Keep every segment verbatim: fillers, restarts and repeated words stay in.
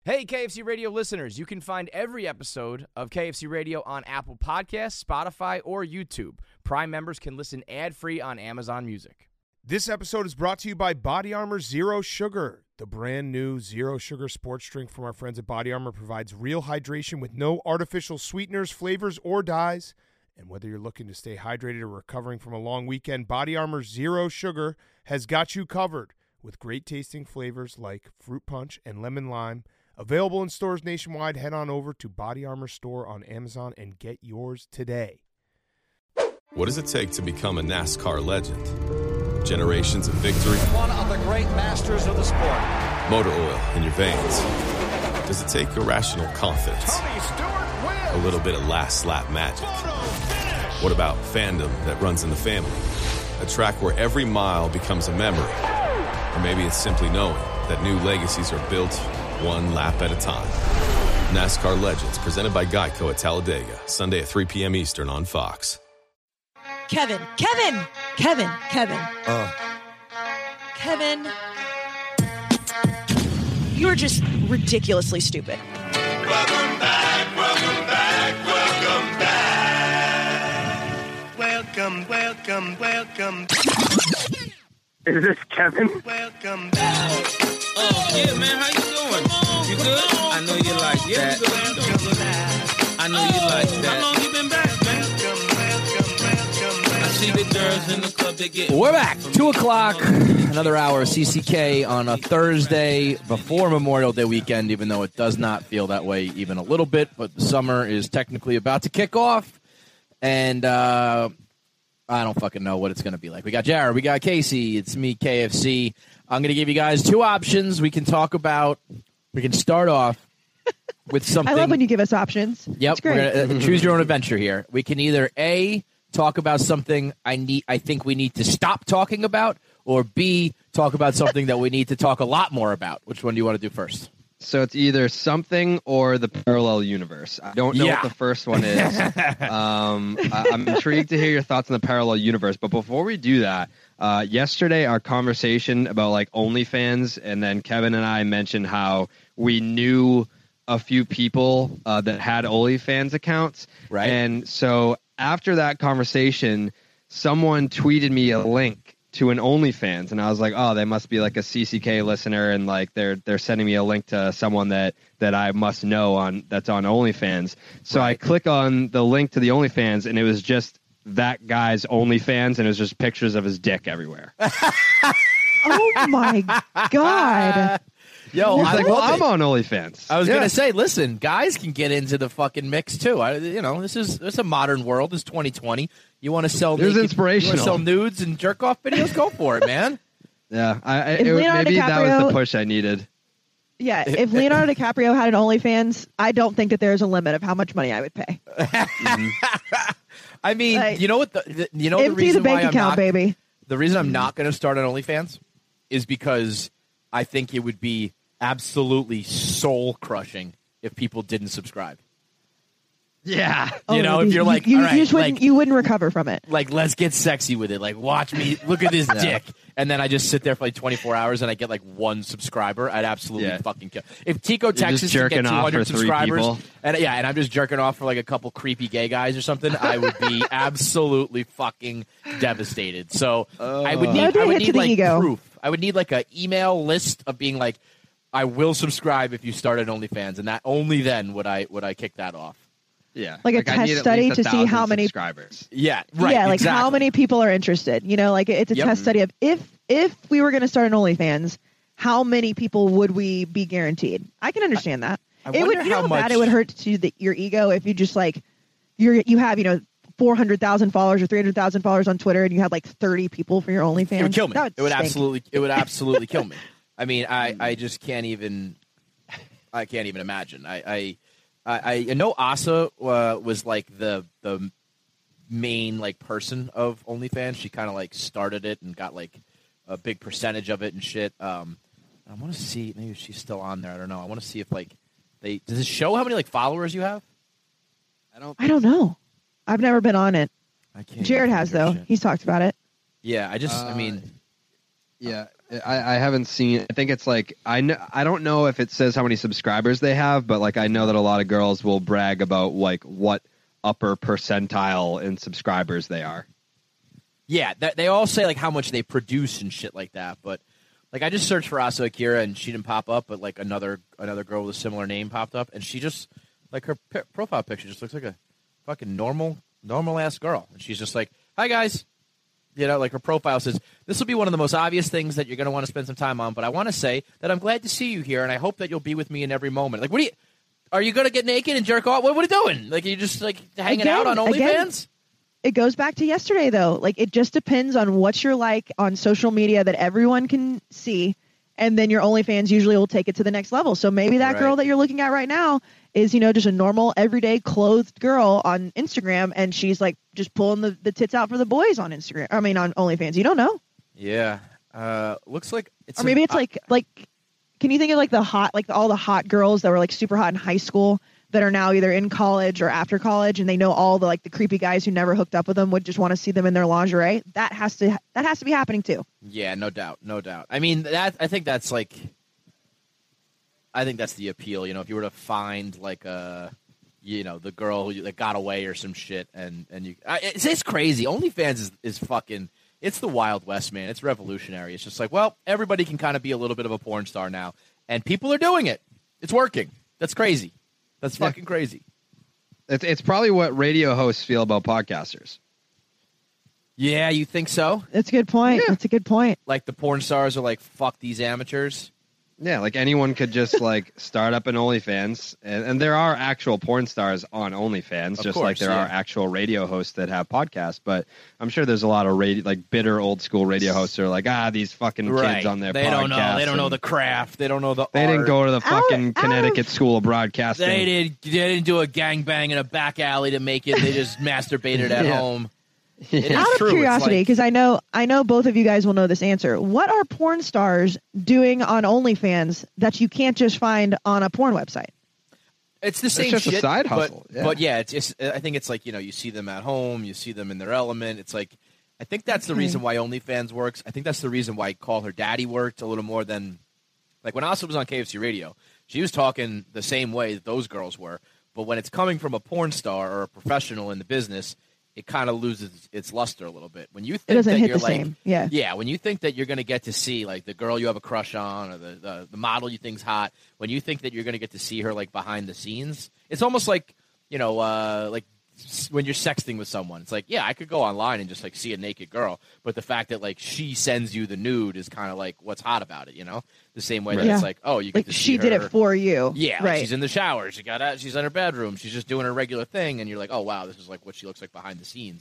Hey, K F C Radio listeners, you can find every episode of K F C Radio on Apple Podcasts, Spotify, or YouTube. Prime members can listen ad-free on Amazon Music. This episode is brought to you by Body Armor Zero Sugar. The brand new Zero Sugar sports drink from our friends at Body Armor provides real hydration with no artificial sweeteners, flavors, or dyes. And whether you're looking to stay hydrated or recovering from a long weekend, Body Armor Zero Sugar has got you covered with great tasting flavors like fruit punch and lemon lime. Available in stores nationwide. Head on over to Body Armor Store on Amazon and get yours today. What does it take to become a NASCAR legend? Generations of victory? One of the great masters of the sport. Motor oil in your veins? Does it take irrational confidence? Tony Stewart wins. A little bit of last lap magic? What about fandom that runs in the family? A track where every mile becomes a memory? Or maybe it's simply knowing that new legacies are built one lap at a time. NASCAR Legends, presented by Geico at Talladega, Sunday at three p.m. Eastern on Fox. Kevin, Kevin, Kevin, Kevin. Uh. Kevin, you're just ridiculously stupid. Welcome back, welcome back, welcome back. Welcome, welcome, welcome. Is this Kevin? Welcome back. Oh, yeah, man, how you doing? You good? I know you like that. I know you like that. How long you been back, man? I see the girls in the club, they get... We're back. two o'clock, another hour of C C K on a Thursday before Memorial Day weekend, even though it does not feel that way even a little bit. But the summer is technically about to kick off, and uh, I don't fucking know what it's going to be like. We got Jared, we got Casey, it's me, K F C. I'm going to give you guys two options. We can talk about, we can start off with something. I love when you give us options. Yep. It's great. We're gonna, uh, choose your own adventure here. We can either A, talk about something I need, I think we need to stop talking about, or B, talk about something that we need to talk a lot more about. Which one do you want to do first? So it's either something or the parallel universe. I don't know Yeah. what the first one is. um, I, I'm intrigued to hear your thoughts on the parallel universe. But before we do that, uh, yesterday our conversation about like OnlyFans, and then Kevin and I mentioned how we knew a few people uh, that had OnlyFans accounts. Right. And so after that conversation, someone tweeted me a link to an OnlyFans, and I was like, oh, they must be like a C C K listener, and like they're they're sending me a link to someone that that I must know on that's on OnlyFans. So right. I click on the link to the OnlyFans, and it was just that guy's OnlyFans, and it was just pictures of his dick everywhere. Oh my god! Yo, He's I like, well, love I'm it. on OnlyFans. I was Yeah. gonna say, listen, guys can get into the fucking mix too. I, you know, this is this is a modern world. It's twenty twenty. You want to sell It was naked, inspirational. You want to sell nudes and jerk off videos? Go for it, man. Yeah, I, I, If it, Leonardo maybe that was DiCaprio- the push I needed. Yeah, if Leonardo DiCaprio had an OnlyFans, I don't think that there's a limit of how much money I would pay. I mean, Like, you know what? The, the, you know the Empty the reason bank why I'm account, not, baby. the reason I'm not going to start an OnlyFans is because I think it would be absolutely soul crushing if people didn't subscribe. Yeah. You know, if you're like, you, all right, you just wouldn't, like- you wouldn't recover from it. Like, let's get sexy with it. Like, watch me, look at this dick. And then I just sit there for like twenty-four hours and I get like one subscriber. I'd absolutely Yeah. fucking kill. If Tico, just Texas, could jerking get off for two hundred three subscribers, people. and yeah, and I'm just jerking off for like a couple creepy gay guys or something, I would be absolutely fucking devastated. So I would That need, would be a I would hit need to the like ego. proof. I would need like an email list of being like, I will subscribe if you start an OnlyFans, and that only then would I would I kick that off. Yeah. Like a I test need at study least a to see how thousand many- subscribers. Yeah, right. yeah, like exactly. how many people are interested. You know, like it's a Yep. test study of if if we were going to start an OnlyFans, how many people would we be guaranteed? I can understand that. I it would, wonder you know how how bad much- it would hurt to the, your ego if you just like you're you have you know four hundred thousand followers or three hundred thousand followers on Twitter and you had like thirty people for your OnlyFans. It would kill me. That would it would stink. absolutely. It would absolutely kill me. I mean, I, I just can't even. I can't even imagine. I I I, I know Asa uh, was like the the main like person of OnlyFans. She kind of like started it and got like a big percentage of it and shit. Um, I want to see maybe she's still on there. I don't know. I want to see if like they does it show how many like followers you have? I don't. I don't know. I've never been on it. I can't. Jared even has figure though. shit. He's talked about it. Yeah, I just. I Uh, mean, Yeah. I, I haven't seen. I think it's like I know. I don't know if it says how many subscribers they have, but like I know that a lot of girls will brag about like what upper percentile in subscribers they are. Yeah, th- they all say like how much they produce and shit like that. But like I just searched for Asa Akira and she didn't pop up, but like another another girl with a similar name popped up, and she just like her p- profile picture just looks like a fucking normal normal ass girl, and she's just like, "Hi guys." You know, like her profile says, this will be one of the most obvious things that you're going to want to spend some time on, but I want to say that I'm glad to see you here, and I hope that you'll be with me in every moment. Like, what are you, are you going to get naked and jerk off? What, what are you doing? Like, are you just, like, hanging again, out on OnlyFans? Again, it goes back to yesterday, though. Like, it just depends on what you're like on social media that everyone can see, and then your OnlyFans usually will take it to the next level. So maybe that Right. girl that you're looking at right now is, you know, just a normal, everyday clothed girl on Instagram, and she's like just pulling the, the tits out for the boys on Instagram. I mean, on OnlyFans. You don't know. Yeah. Uh, looks like it's Or maybe an- it's like, like, can you think of like the hot, like all the hot girls that were like super hot in high school that are now either in college or after college, and they know all the like the creepy guys who never hooked up with them would just want to see them in their lingerie? That has to, that has to be happening too. Yeah, no doubt, no doubt. I mean, that I think that's like, I think that's the appeal. You know, if you were to find like a, you know, the girl who that got away or some shit, and and you, I, it's, it's crazy. OnlyFans is is fucking. It's the Wild West, man. It's revolutionary. It's just like, well, everybody can kind of be a little bit of a porn star now, and people are doing it. It's working. That's crazy. That's fucking Yeah. crazy. It's it's probably what radio hosts feel about podcasters. Yeah, you think so? That's a good point. That's a good point. Like the porn stars are like, fuck these amateurs. Yeah, like anyone could just like start up an OnlyFans, and, and there are actual porn stars on OnlyFans, Of just course, like there yeah. are actual radio hosts that have podcasts. But I'm sure there's a lot of radio, like bitter old school radio hosts who are like, ah, these fucking Right. kids on their They podcast. don't know. They don't know and the craft. They don't know the They art. didn't go to the fucking Out- Connecticut out of- School of Broadcasting. They did. They didn't do a gangbang in a back alley to make it. They just masturbated at Yeah. home. It is Out of true. It's curiosity, like- because I know I know both of you guys will know this answer. What are porn stars doing on OnlyFans that you can't just find on a porn website? It's the same just a shit, side but- hustle, yeah. But yeah, it's, it's. I think it's like, you know, you see them at home, you see them in their element. It's like, I think that's the Okay. reason why OnlyFans works. I think that's the reason why Call Her Daddy worked a little more than, like when Asa was on K F C Radio, she was talking the same way that those girls were. But when it's coming from a porn star or a professional in the business, it kind of loses its luster a little bit. When you think It doesn't that hit you're the like, same. Yeah. yeah, when you think that you're going to get to see like the girl you have a crush on or the, the, the model you think's hot, when you think that you're going to get to see her like behind the scenes, it's almost like, you know, uh, like s- when you're sexting with someone. It's like, yeah, I could go online and just like see a naked girl, but the fact that like she sends you the nude is kind of like what's hot about it, you know? The same way that Yeah. it's like, oh, you get Like to see she did her- it for you. yeah, like right. she's in the shower. She got out. She's in her bedroom. She's just doing her regular thing, and you're like, oh wow, this is like what she looks like behind the scenes.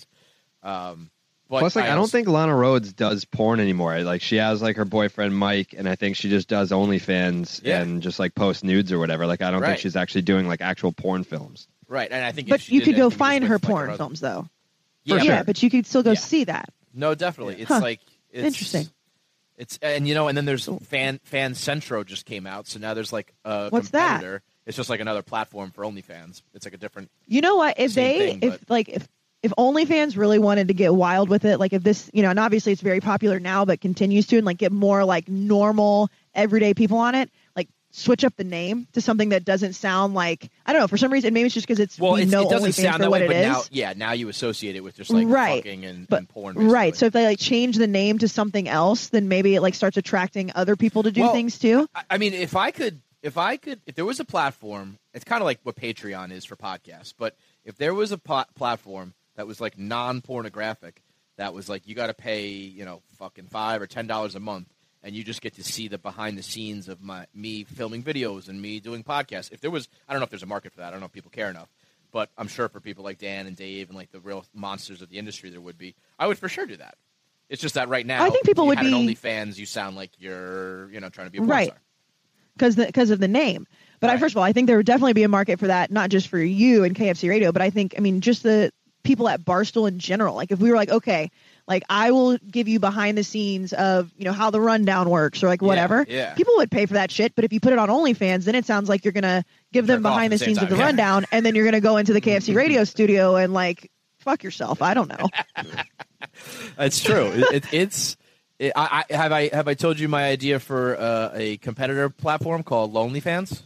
Um, but Plus, like, I, don't also- think Lana Rhoades does porn anymore. Like, she has like her boyfriend Mike, and I think she just does OnlyFans Yeah. and just like post nudes or whatever. Like, I don't Right. think she's actually doing like actual porn films. right, and I think if But she you did could that, go I think it was find with, her like, porn husband. films though. Yeah, yeah, sure. but you could still go Yeah. see that. No, definitely. It's Huh. like it's, Interesting. It's and you know, and then there's Fan Fan Centro just came out, so now there's like a What's that? competitor. It's just like another platform for OnlyFans. It's like a different. You know what? If Same they, thing, if but- like, if if OnlyFans really wanted to get wild with it, like if this, you know, and obviously it's very popular now, but continues to, and like get more like normal everyday people on it, like switch up the name to something that doesn't sound like, I don't know, for some reason, maybe it's just because it's Well, we it's, know it doesn't OnlyFans sound for that what way, it but is. now, yeah, now you associate it with just like Right. fucking and, But- and porn. Basically. Right. So if they like change the name to something else, then maybe it like starts attracting other people to do Well, things too. I- I mean, if I could, if I could, if there was a platform, it's kind of like what Patreon is for podcasts. But if there was a po- platform that was like non-pornographic, that was like you got to pay, you know, fucking five or ten dollars a month, and you just get to see the behind the scenes of my me filming videos and me doing podcasts. If there was, I don't know if there's a market for that. I don't know if people care enough. But I'm sure for people like Dan and Dave and like the real monsters of the industry, there would be. I would for sure do that. It's just that right now, I think people if you would had be- an OnlyFans, you sound like you're, you know, trying to be a porn Right. star. because because of the name. But I, Right. first of all, I think there would definitely be a market for that, not just for you and K F C Radio, but I think, I mean, just the people at Barstool in general. Like if we were like, okay, like I will give you behind the scenes of, you know, how the rundown works or like whatever. yeah. People would pay for that shit. But if you put it on OnlyFans, then it sounds like you're going to give them Jerk off behind the at the same scenes of the time, yeah. rundown. And then you're going to go into the K F C Radio studio and like fuck yourself. I don't know. It's true. It, it, it's I, I have I have I told you my idea for uh, a competitor platform called LonelyFans.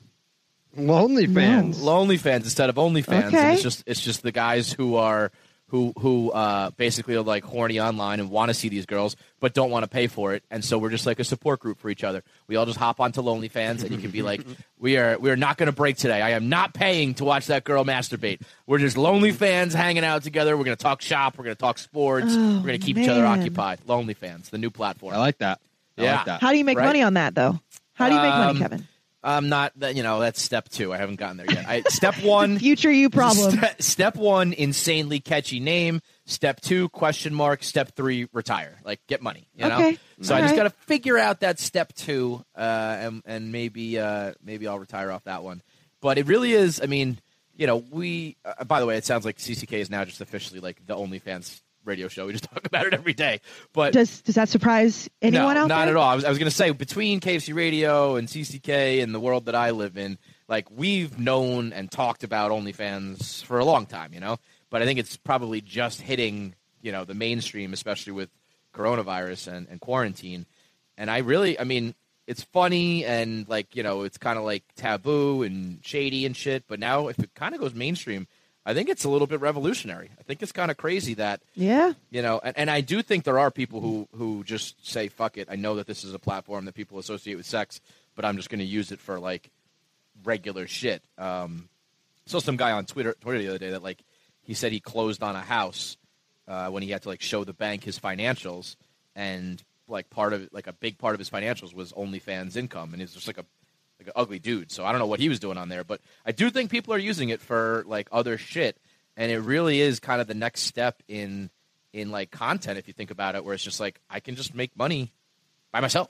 LonelyFans, no. LonelyFans instead of OnlyFans. Okay. And it's just it's just the guys who are who who uh, basically are like horny online and want to see these girls but don't want to pay for it, and so we're just like a support group for each other. We all just hop onto LonelyFans, and you can be like, we are we are not going to break today. I am not paying to watch that girl masturbate. We're just LonelyFans hanging out together. We're going to talk shop. We're going to talk sports. Oh, we're going to keep man. each other occupied. LonelyFans, the new platform. I like that. I yeah. like that. How do you make Right? money on that, though? How do you make Um, money, Kevin? I'm not, that you know, that's step two. I haven't gotten there yet. I, step one, Future you problem. Ste- step one, insanely catchy name. Step two, question mark. Step three, retire. Like, get money. You know. Okay. So All I just right. got to figure out that step two, uh, and, and maybe uh, maybe I'll retire off that one. But it really is. I mean, you know, we. Uh, by the way, it sounds like C C K is now just officially like the OnlyFans radio show. We just talk about it every day. But Does does that surprise anyone no, out not there? at all. I was, I was going to say, between K F C Radio and C C K and the world that I live in, like, we've known and talked about OnlyFans for a long time, you know? But I think it's probably just hitting, you know, the mainstream, especially with coronavirus and, and quarantine. And I really, I mean, it's funny and, like, you know, it's kind of, like, taboo and shady and shit. But now if it kind of goes mainstream, I think it's a little bit revolutionary. I think it's kind of crazy that, Yeah. you know, and, and I do think there are people who, who just say, fuck it. I know that this is a platform that people associate with sex, but I'm just going to use it for, like, regular shit. Um, saw some guy on Twitter, Twitter the other day that, like, he said he closed on a house uh, when he had to, like, show the bank his financials, and, like, part of it, like, a big part of his financials was OnlyFans income, and he's just, like, a like an ugly dude. So I don't know what he was doing on there, but I do think people are using it for, like, other shit, and it really is kind of the next step in in like content, if you think about it, where it's just like, I can just make money by myself.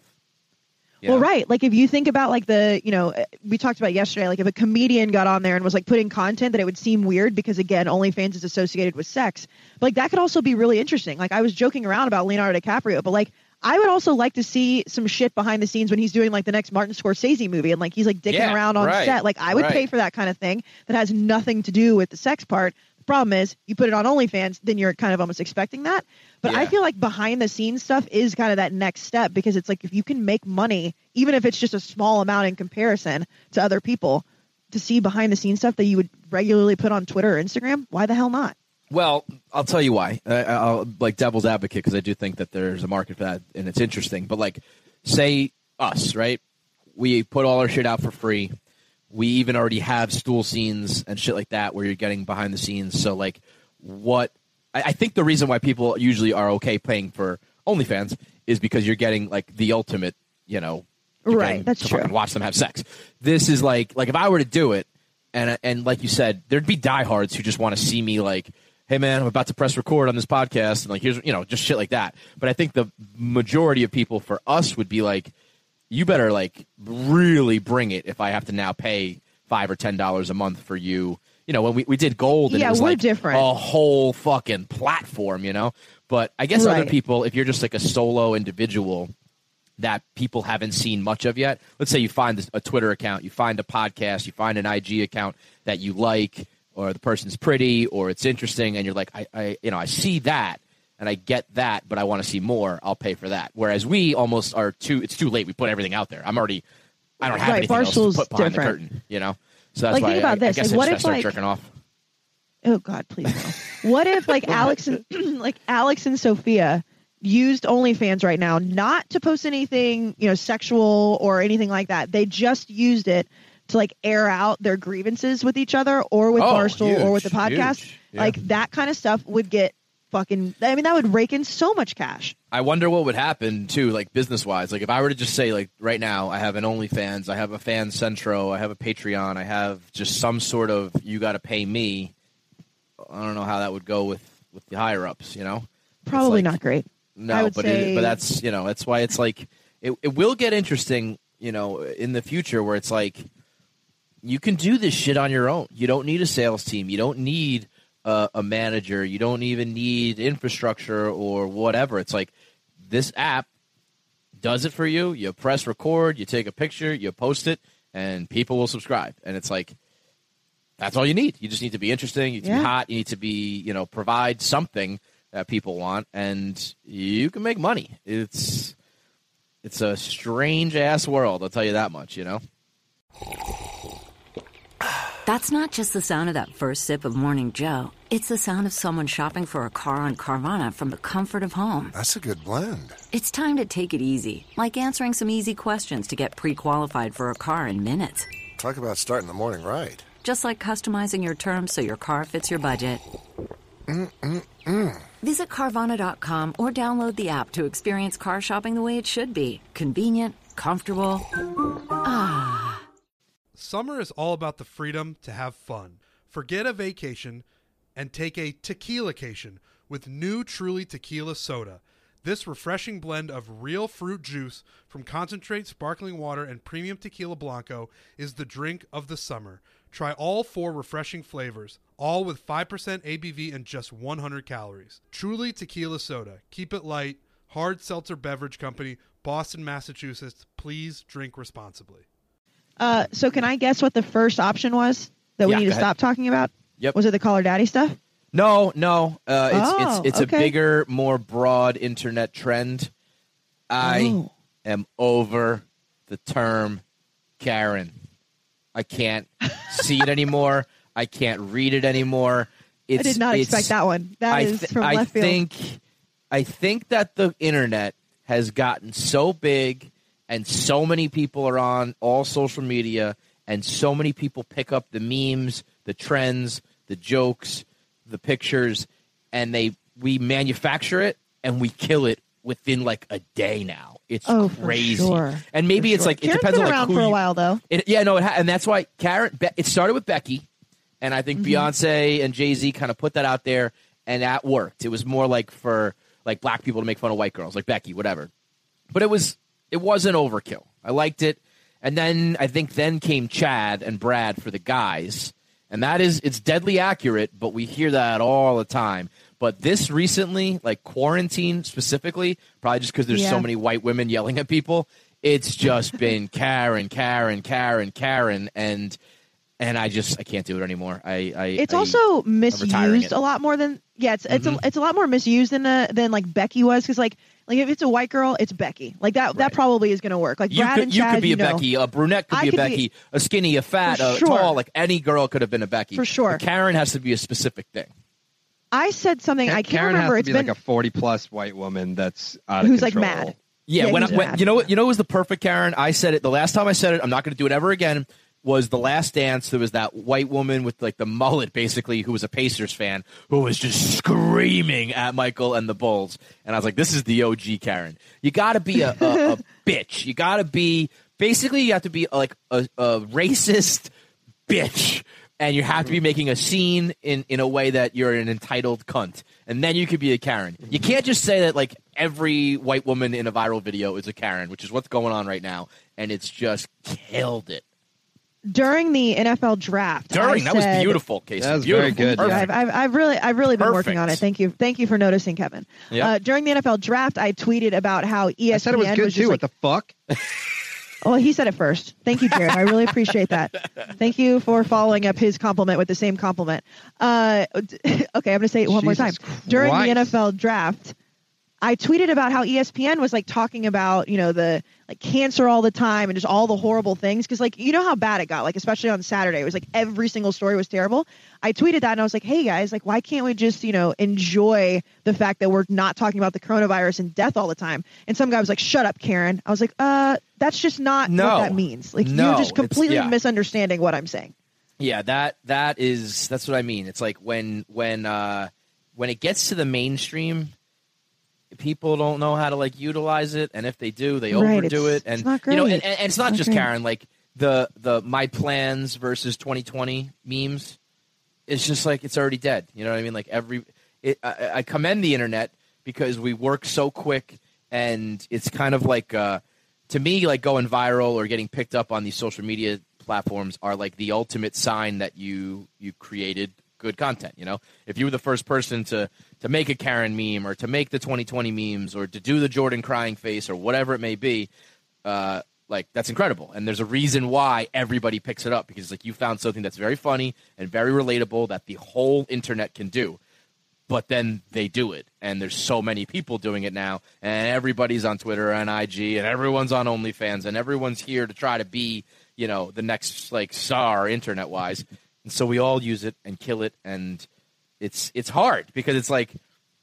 You Well, know? right. Like, if you think about, like, the, you know, we talked about yesterday, like, if a comedian got on there and was, like, putting content that it would seem weird because, again, OnlyFans is associated with sex. But, like, that could also be really interesting. Like, I was joking around about Leonardo DiCaprio, but, like, I would also like to see some shit behind the scenes when he's doing, like, the next Martin Scorsese movie and, like, he's, like, dicking Yeah, around on right, set. Like, I would right. pay for that kind of thing that has nothing to do with the sex part. The problem is, you put it on OnlyFans, then you're kind of almost expecting that. But I Yeah. feel like behind the scenes stuff is kind of that next step, because it's like, if you can make money, even if it's just a small amount in comparison to other people, to see behind the scenes stuff that you would regularly put on Twitter or Instagram, why the hell not? Well, I'll tell you why. I, I'll like devil's advocate, because I do think that there's a market for that, and it's interesting. But, like, say us, right? We put all our shit out for free. We even already have stool scenes and shit like that where you're getting behind the scenes. So, like, what I, I think the reason why people usually are okay paying for OnlyFans is because you're getting, like, the ultimate, you know, you're Right, getting that's to true. fucking watch them have sex. This is like, like if I were to do it, and and like you said, there'd be diehards who just want to see me, like, hey man, I'm about to press record on this podcast, and, like, here's, you know, just shit like that. But I think the majority of people for us would be like, you better, like, really bring it if I have to now pay five or ten dollars a month for you. You know, when we, we did Gold, and Yeah, it was we're like different. a whole fucking platform, you know. But I guess other Right. people, if you're just like a solo individual that people haven't seen much of yet, let's say you find a Twitter account, you find a podcast, you find an I G account that you like, or the person's pretty, or it's interesting, and you're like, I, I you know, I see that, and I get that, but I want to see more. I'll pay for that. Whereas we almost are too. It's too late. We put everything out there. I'm already. I don't have Right, anything else Barstool's to put behind different. the curtain. You know. So that's Like, why think about I, this. I guess Like, what I if, just start like- jerking off. Oh God, please no. What if, like, Alex and like Alex and Sophia used OnlyFans right now, not to post anything, you know, sexual or anything like that. They just used it to, like, air out their grievances with each other, or with Oh, Barstool, or with the huge, podcast. huge. Yeah. Like, that kind of stuff would get fucking. I mean, that would rake in so much cash. I wonder what would happen too, like, business wise. Like, if I were to just say, like, right now, I have an OnlyFans, I have a Fan Centro, I have a Patreon, I have just some sort of you got to pay me. I don't know how that would go with, with the higher ups. You know, Probably It's like- not great. I No, would but say- it, but that's you know that's why it's like it, it will get interesting. You know, in the future where it's like you can do this shit on your own. You don't need a sales team. You don't need a, a manager. You don't even need infrastructure or whatever. It's like this app does it for you. You press record, you take a picture, you post it, and people will subscribe. And it's like that's all you need. You just need to be interesting. You need to Yeah. be hot. You need to be you know provide something that people want, and you can make money. It's it's a strange ass world, I'll tell you that much, you know? That's not just the sound of that first sip of Morning Joe. It's the sound of someone shopping for a car on Carvana from the comfort of home. That's a good blend. It's time to take it easy, like answering some easy questions to get pre-qualified for a car in minutes. Talk about starting the morning right. Just like customizing your terms so your car fits your budget. Mm-mm-mm. Visit Carvana dot com or download the app to experience car shopping the way it should be. Convenient, comfortable. Ah. Summer is all about the freedom to have fun. Forget a vacation and take a tequila-cation with new Truly Tequila Soda. This refreshing blend of real fruit juice from concentrate, sparkling water, and premium tequila blanco is the drink of the summer. Try all four refreshing flavors, all with five percent A B V and just one hundred calories. Truly Tequila Soda. Keep it light. Hard Seltzer Beverage Company, Boston, Massachusetts. Please drink responsibly. Uh, so can I guess what the first option was that we Yeah, need to go ahead. stop talking about? Yep. Was it the Caller Daddy stuff? No, no. Uh, it's Oh, it's it's okay. a bigger, more broad internet trend. I Oh. am over the term Karen. I can't see it anymore. I can't read it anymore. It's, I did not it's- expect that one. That I is th- from I left field. think I think that the internet has gotten so big and so many people are on all social media and so many people pick up the memes, the trends, the jokes, the pictures, and they we manufacture it and we kill it within like a day now. It's Oh, for crazy. sure. And maybe For it's sure. like it Karen's depends been on like around who for a you- while though. It, yeah, no, it ha- and that's why Karen. Be- it started with Becky, and I think Mhm. Beyonce and Jay-Z kind of put that out there, and that worked. It was more like for like black people to make fun of white girls, like Becky, whatever. But it was it wasn't overkill. I liked it, and then I think then came Chad and Brad for the guys, and that is it's deadly accurate. But we hear that all the time. But this recently, like quarantine specifically, probably just because there's Yeah. so many white women yelling at people, it's just been Karen, Karen, Karen, Karen, and and I just I can't do it anymore. I, I It's I, also I'm retiring misused it. a lot more than yeah. It's it's Mhm. a, it's a lot more misused than uh, than like Becky was because like like if it's a white girl, it's Becky. Like that that probably is going to work. Like You Brad could and you Chad, could be a know. Becky, a brunette could I be a could be- Becky, a skinny, a fat, For a sure. tall, like any girl could have been a Becky. For sure. But Karen has to be a specific thing. I said something I can't Karen remember. has to It's be been like a forty plus white woman that's out of who's like control. mad. Yeah, Yeah, when, I, he's when mad. you know what you know what was the perfect Karen. I said it the last time I said it. I'm not going to do it ever again. Was the Last Dance? There was that white woman with like the mullet, basically, who was a Pacers fan, who was just screaming at Michael and the Bulls. And I was like, "This is the O G Karen. You got to be a, a, a bitch. You got to be basically you have to be like a, a racist bitch." And you have to be making a scene in, in a way that you're an entitled cunt. And then you could be a Karen. You can't just say that, like, every white woman in a viral video is a Karen, which is what's going on right now. And it's just killed it. During the N F L draft. During, I that was said- beautiful, Casey. That was beautiful. very good, Perfect. I've, I've, I've really, I've really been working on it. Perfect. Thank you, thank you for noticing, Kevin. Yep. Uh, during the N F L draft, I tweeted about how E S P N I said it was good just too. like, What the fuck? well, he said it first. Thank you, Jared. I really appreciate that. Thank you for following up his compliment with the same compliment. Uh, okay, I'm going to say it one more time. Jesus During the Christ. N F L draft, I tweeted about how E S P N was like talking about, you know, the like cancer all the time and just all the horrible things. Cause like, you know how bad it got, like, especially on Saturday, it was like every single story was terrible. I tweeted that and I was like, hey guys, like, why can't we just, you know, enjoy the fact that we're not talking about the coronavirus and death all the time? And some guy was like, shut up, Karen. I was like, uh, that's just not No. what that means. Like, No, you're just it's- completely yeah. misunderstanding what I'm saying. Yeah, that that is that's what I mean. It's like when when uh, when it gets to the mainstream, people don't know how to like utilize it, and if they do, they Right, overdo it's- it. And it's not you know, great. and, and it's not It's just not great. Karen. Like the the my plans versus twenty twenty memes. It's just like it's already dead. You know what I mean? Like every, it, I, I commend the internet because we work so quick, and it's kind of like uh, to me, like going viral or getting picked up on these social media platforms are like the ultimate sign that you you created good content. You know, if you were the first person to to make a Karen meme or to make the twenty twenty memes or to do the Jordan crying face or whatever it may be, uh, like that's incredible. And there's a reason why everybody picks it up because like you found something that's very funny and very relatable that the whole internet can do. but then they do it. And there's so many people doing it now, and everybody's on Twitter and I G, and everyone's on OnlyFans, and everyone's here to try to be, you know, the next, like, czar internet-wise. And so we all use it and kill it, and it's it's hard because it's like,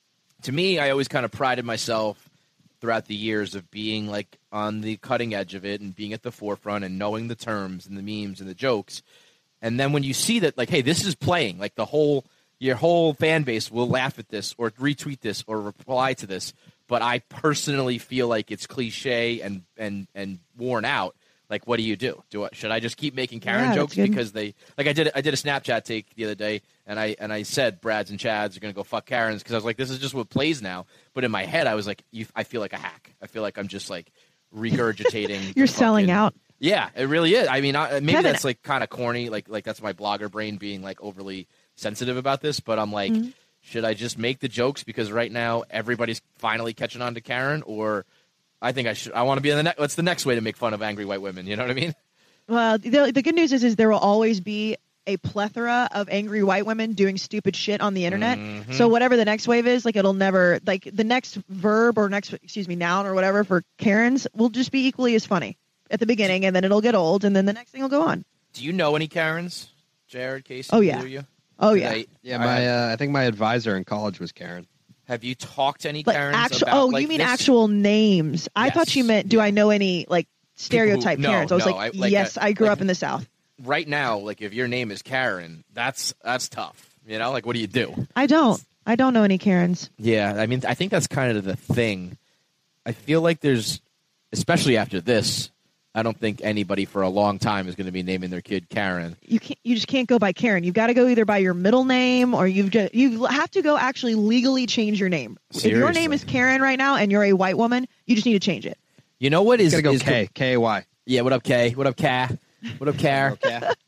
to me, I always kind of prided myself throughout the years of being, like, on the cutting edge of it and being at the forefront and knowing the terms and the memes and the jokes. And then when you see that, like, hey, this is playing, like, the whole your whole fan base will laugh at this or retweet this or reply to this, but I personally feel like it's cliche and and and worn out. Like, what do you do? Do I, should I just keep making Karen Yeah, jokes that's good. because they like I did I did a Snapchat take the other day and I and I said Brads and Chads are gonna go fuck Karens because I was like, this is just what plays now. But in my head I was like, you, I feel like a hack. I feel like I'm just like regurgitating. You're the selling fucking- out. Yeah, it really is. I mean, I, maybe Kevin- that's like kind of corny. Like like that's my blogger brain being like overly sensitive about this. But I'm like, Mhm. should I just make the jokes because right now everybody's finally catching on to Karen, or I think I should. I want to be in the next. What's the next way to make fun of angry white women? You know what I mean? Well, the, the good news is, is there will always be a plethora of angry white women doing stupid shit on the internet. Mhm. So whatever the next wave is, like it'll never, like the next verb or next, excuse me, noun or whatever for Karens will just be equally as funny at the beginning, and then it'll get old, and then the next thing will go on. Do you know any Karens, Jared, Casey? Oh, yeah. either of you? Oh Did yeah. I- Yeah, my uh, I think my advisor in college was Karen. Have you talked to any Like Karens actual, about oh, like you mean this? actual names? I thought you Yes. meant, do I know any like stereotype no, Karens? I was no, like, I- like, yes, uh, I grew like- up in the South. Right now, like if your name is Karen, that's that's tough. You know, like what do you do? I don't. I don't know any Karens. Yeah, I mean, I think that's kind of the thing. I feel like there's, especially after this, I don't think anybody for a long time is going to be naming their kid Karen. You can't. You just can't go by Karen. You've got to go either by your middle name or you've just, you have to go actually legally change your name. If your name is Karen right now and you're a white woman, you just need to change it. You know what is Gotta go is K K A Y. Yeah, what up, K? What up, K? What up, Car?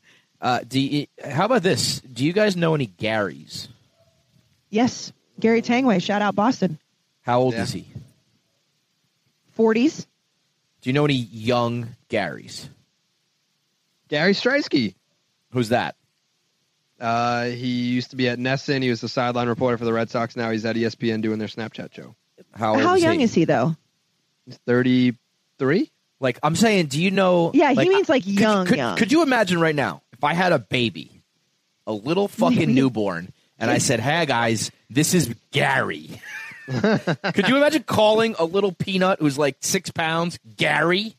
uh, do you, how about this? Do you guys know any Garys? Yes, Gary Tangway. Shout out Boston. How old Yeah. is he? forties. Do you know any young Garys? Gary Streisky. Who's that? Uh, he used to be at Nesson. He was the sideline reporter for the Red Sox. Now he's at E S P N doing their Snapchat show. How, old How is young he? is he though? He's thirty-three. Like, I'm saying, do you know? Yeah, he like, means like could- young, could, young. Could you imagine right now if I had a baby, a little fucking newborn, and I said, "Hey guys, this is Gary." Could you imagine calling a little peanut who's like six pounds Gary?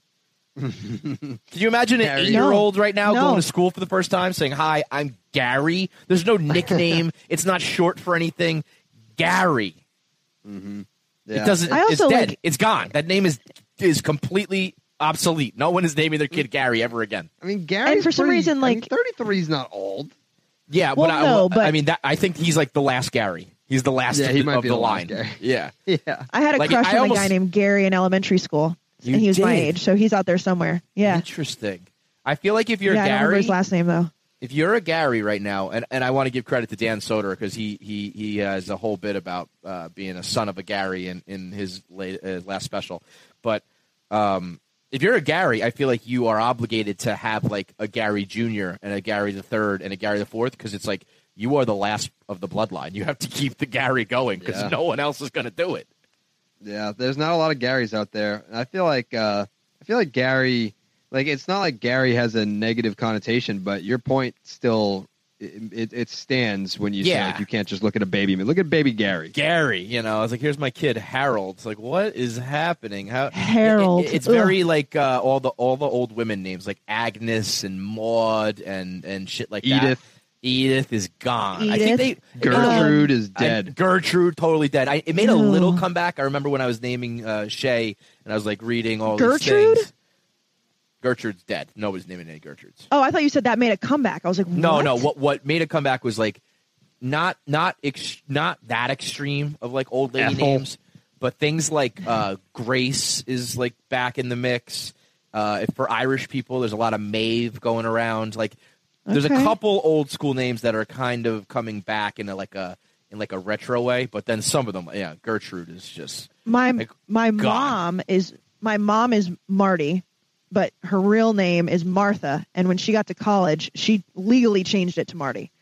Could you imagine an Gary. eight-year-old right now No. going to school for the first time saying, "Hi, I'm Gary"? There's no nickname. It's not short for anything. Gary. Mm-hmm. It doesn't. I also it's dead. like- It's gone. That name is is completely obsolete. No one is naming their kid Gary ever again. I mean, Gary. And for some reason, like- thirty-three is not old. Yeah, Well, but, I, no, well, but- I mean, that I think he's like the last Gary. He's the last Yeah, of he the, might of be the the last line. Gary. Yeah. Yeah. I had a Like, crush I on almost- a guy named Gary in elementary school, You and he was my did? age, so he's out there somewhere. Yeah, Interesting. I feel like if you're yeah. I don't remember Gary, his last name though. if you're a Gary right now, and, and I want to give credit to Dan Soder because he, he, he has a whole bit about uh, being a son of a Gary in, in his late, uh, last special. But um, if you're a Gary, I feel like you are obligated to have like a Gary Junior and a Gary the Third and a Gary the Fourth because it's like you are the last of the bloodline. You have to keep the Gary going because Yeah. no one else is going to do it. Yeah, there's not a lot of Garys out there. And I feel like uh, I feel like Gary, like it's not like Gary has a negative connotation, but your point still it, it, it stands when you say Yeah. like you can't just look at a baby. Look at baby Gary. Gary, you know, I was like, here's my kid Harold. It's like, what is happening? How Harold. It- it- it's Ugh. very like uh, all the all the old women names, like Agnes and Maud and and shit like that. Edith. Edith is gone. I think Edith? they Gertrude Um, is I- dead. Gertrude totally dead. I, it made a Ew. little comeback. I remember when I was naming uh, Shay and I was like reading all Gertrude? these things. Gertrude's dead. Nobody's naming any Gertrudes. Oh, I thought you said that made a comeback. I was like, No, what? no. What what made a comeback was like not not ex- not that extreme of like old lady Ethel. names, but things like uh, Grace is like back in the mix. Uh, if for Irish people, there's a lot of Maeve going around. Like there's a Okay. couple old school names that are kind of coming back in a, like a in like a retro way, but then some of them, yeah, Gertrude is just My like, my God. mom is my mom is Marty, but her real name is Martha. And when she got to college, she legally changed it to Marty.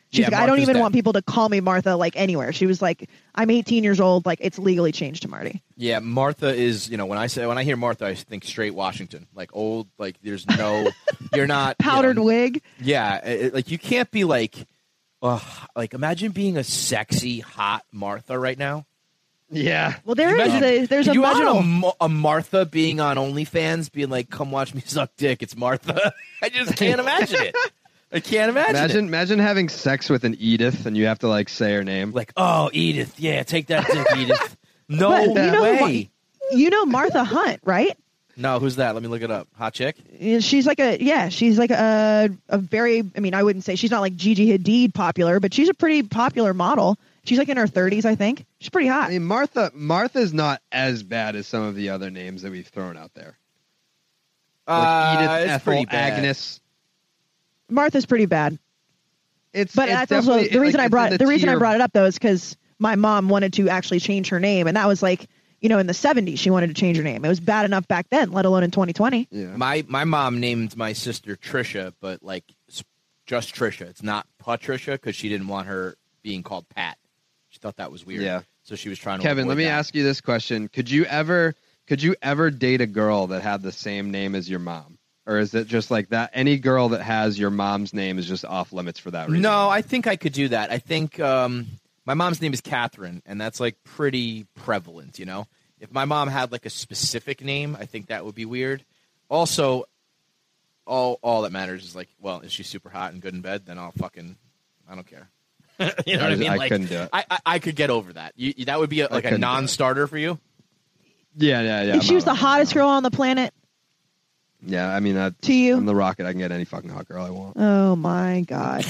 She's Yeah, like, I don't Martha's even dead. want people to call me Martha like anywhere. She was like, I'm eighteen years old. Like it's legally changed to Marty. Yeah, Martha is, you know, when I say when I hear Martha, I think straight Washington, like old, like there's no, you're not Powdered you know, wig. Yeah, it, like you can't be like, ugh, like imagine being a sexy, hot Martha right now. Yeah. Well, there Could you is imagine- a there's could a you imagine model. a, Mo- a Martha being on OnlyFans, being like, "Come watch me suck dick"? It's Martha. I just can't imagine it. I can't imagine. Imagine, it. imagine having sex with an Edith and you have to like say her name. Like, oh, Edith, yeah, take that dick, Edith. No But you know, way. You know Martha Hunt, right? No, who's that? Let me look it up. Hot chick. She's like a yeah, she's like a a very. I mean, I wouldn't say she's not like Gigi Hadid popular, but she's a pretty popular model. She's like in her thirties, I think. She's pretty hot. I mean, Martha Martha's not as bad as some of the other names that we've thrown out there. Like Uh, Edith, it's Ethel, pretty bad. Agnes. Martha's pretty bad. It's But it's that's also definitely- the reason like, I it's brought in the reason I tier- brought it up though is because my mom wanted to actually change her name, and that was like you know in the seventies she wanted to change her name. It was bad enough back then, let alone in twenty twenty. Yeah. My my mom named my sister Trisha, but like s- just Trisha. It's not Patricia because she didn't want her being called Pat. She thought that was weird. Yeah. So she was trying to. Kevin, avoid let me that. ask you this question: Could you ever could you ever date a girl that had the same name as your mom? Or is it just like that? Any girl that has your mom's name is just off limits for that reason. No, I think I could do that. I think um, my mom's name is Catherine, and that's like pretty prevalent. You know, if my mom had like a specific name, I think that would be weird. Also, all all that matters is like, well, is she super hot and good in bed? Then I'll fucking, I don't care. You know what I mean? I Like, couldn't do it. I, I I could get over that. You, you- that would be a, like a couldn't do it. non-starter for you. Yeah, yeah, yeah. If I'm she was the out. hottest girl on the planet Yeah, I mean, I, to you, I'm the Rocket. I can get any fucking hot girl I want. oh my god.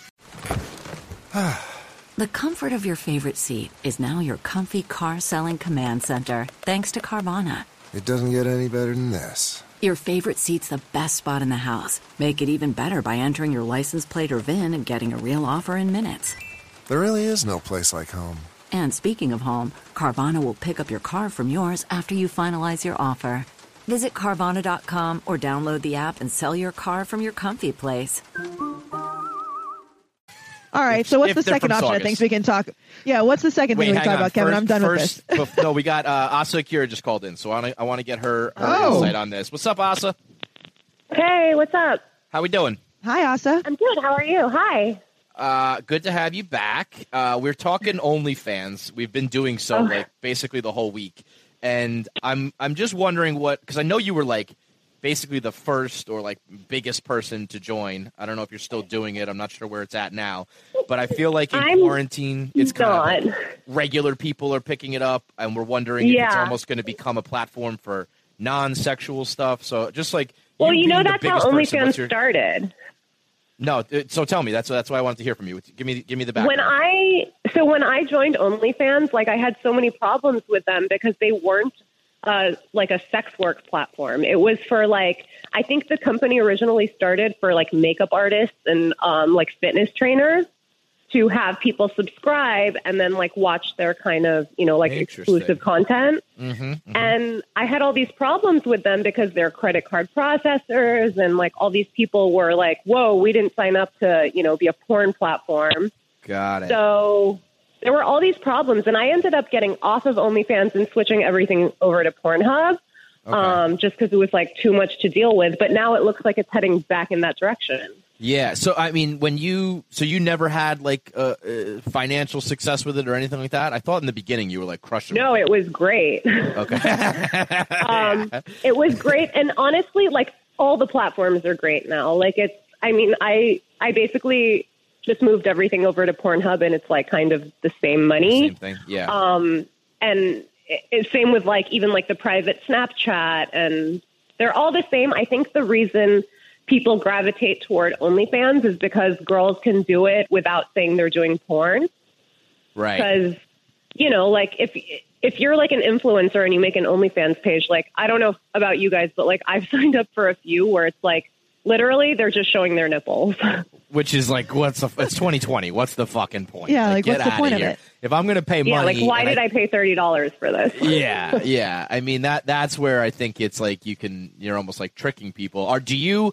The comfort of your favorite seat is now your comfy car selling command center, thanks to Carvana. It doesn't get any better than this. Your favorite seat's the best spot in the house. Make it even better by entering your license plate or V I N and getting a real offer in minutes. There really is no place like home. And speaking of home, Carvana will pick up your car from yours after you finalize your offer. Visit Carvana dot com or download the app and sell your car from your comfy place. All right, If- so what's if the they're second from option? I Saugus. think we can talk. Yeah, what's the second Wait, thing we can hang talk on. about, Kevin? First- I'm done first, with this. bef- no, we got uh, Asa Akira just called in, so I want to I want to get her, her Oh. insight on this. What's up, Asa? Hey, what's up? How we doing? Hi, Asa. I'm good. How are you? Hi. Uh, good to have you back. Uh, we're talking OnlyFans. We've been doing so Oh. like basically the whole week, and I'm I'm just wondering what because I know you were like basically the first or like biggest person to join. I don't know if you're still doing it. I'm not sure where it's at now, but I feel like in I'm quarantine, it's kind not. of like regular people are picking it up, and we're wondering if it's Yeah. almost going to become a platform for non-sexual stuff. So just like Well, you, know being the that's how biggest person, OnlyFans what's your- started. No, th- so tell me. That's that's why I wanted to hear from you. Give me give me the background. When I so when I joined OnlyFans, like I had so many problems with them because they weren't uh, like a sex work platform. It was for like I think the company originally started for like makeup artists and um, like fitness trainers to have people subscribe and then like watch their kind of you know like Interesting. exclusive content. Mm-hmm, mm-hmm. And I had all these problems with them because they're credit card processors and like all these people were like, whoa, we didn't sign up to, you know, be a porn platform. Got it. So there were all these problems. And I ended up getting off of OnlyFans and switching everything over to Pornhub Okay. um, just because it was like too much to deal with. But now it looks like it's heading back in that direction. Yeah. So I mean, when you so you never had like uh, uh, financial success with it or anything like that. I thought in the beginning you were like crushing. No, it was great. Okay. um, it was great. And honestly, like all the platforms are great now. Like it's, I mean, I, I basically just moved everything over to Pornhub and it's like kind of the same money. Same thing. Yeah. Um, and it, it's same with like, even like the private Snapchat and they're all the same. I think the reason people gravitate toward OnlyFans is because girls can do it without saying they're doing porn. Right. Because, you know, like if if you're like an influencer and you make an OnlyFans page, like I don't know about you guys, but like I've signed up for a few where it's like literally they're just showing their nipples. Which is like, what's the? It's twenty twenty. What's the fucking point? Yeah, like, get what's the outta point of here. it? If I'm gonna pay yeah, money, like why and did I, pay thirty dollars for this? yeah, yeah. I mean that that's where I think it's like you can you're almost like tricking people. Or do you?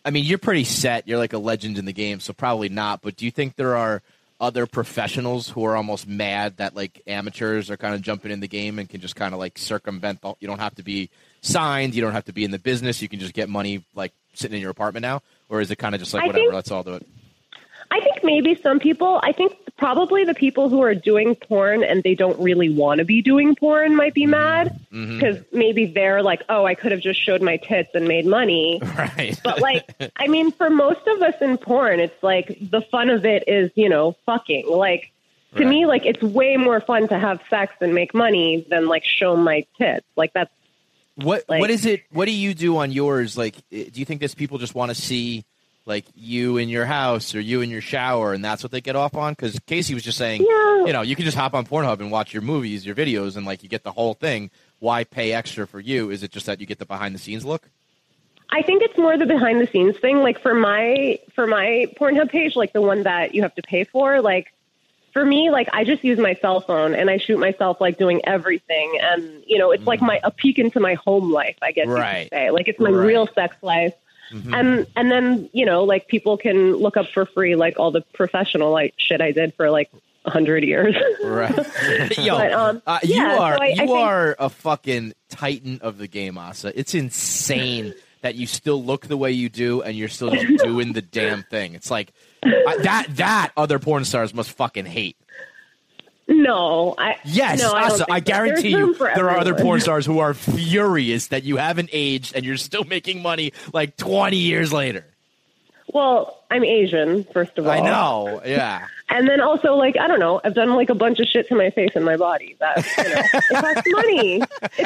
I mean, you're pretty set. You're like a legend in the game, so probably not. But do you think there are other professionals who are almost mad that like amateurs are kind of jumping in the game and can just kind of like circumvent the, you don't have to be signed, you don't have to be in the business, you can just get money like sitting in your apartment now? Or is it kind of just like, I whatever, think, let's all do it? I think maybe some people, I think probably the people who are doing porn and they don't really want to be doing porn might be mad because mm-hmm. maybe they're like, oh, I could have just showed my tits and made money. Right. But like, I mean, for most of us in porn, it's like the fun of it is, you know, fucking. Like, to right. me, like, it's way more fun to have sex and make money than like show my tits. Like, that's what, like, what is it? What do you do on yours? Like, do you think this people just want to see like you in your house or you in your shower, and that's what they get off on? Because Casey was just saying, yeah. you know, you can just hop on Pornhub and watch your movies, your videos, and like you get the whole thing. Why pay extra for you? Is it just that you get the behind the scenes look? I think it's more the behind the scenes thing. Like for my for my Pornhub page, like the one that you have to pay for, like for me, like I just use my cell phone and I shoot myself like doing everything, and you know, it's mm. like my a peek into my home life, I guess right. you could say. Like it's my right. real sex life. Mm-hmm. And and then, you know, like people can look up for free like all the professional like shit I did for like a hundred years. Right. Yo, but, um, uh, you yeah, are so I, you I think, are a fucking titan of the game, Asa. It's insane that you still look the way you do and you're still just doing the damn thing. It's like I, that that other porn stars must fucking hate. No, I yes, no, I, Asa, don't I think guarantee so. you there everyone. are other porn stars who are furious that you haven't aged and you're still making money like twenty years later. Well, I'm Asian, first of all. I know, yeah. And then also, like, I don't know, I've done like a bunch of shit to my face and my body. That, you know, it costs money.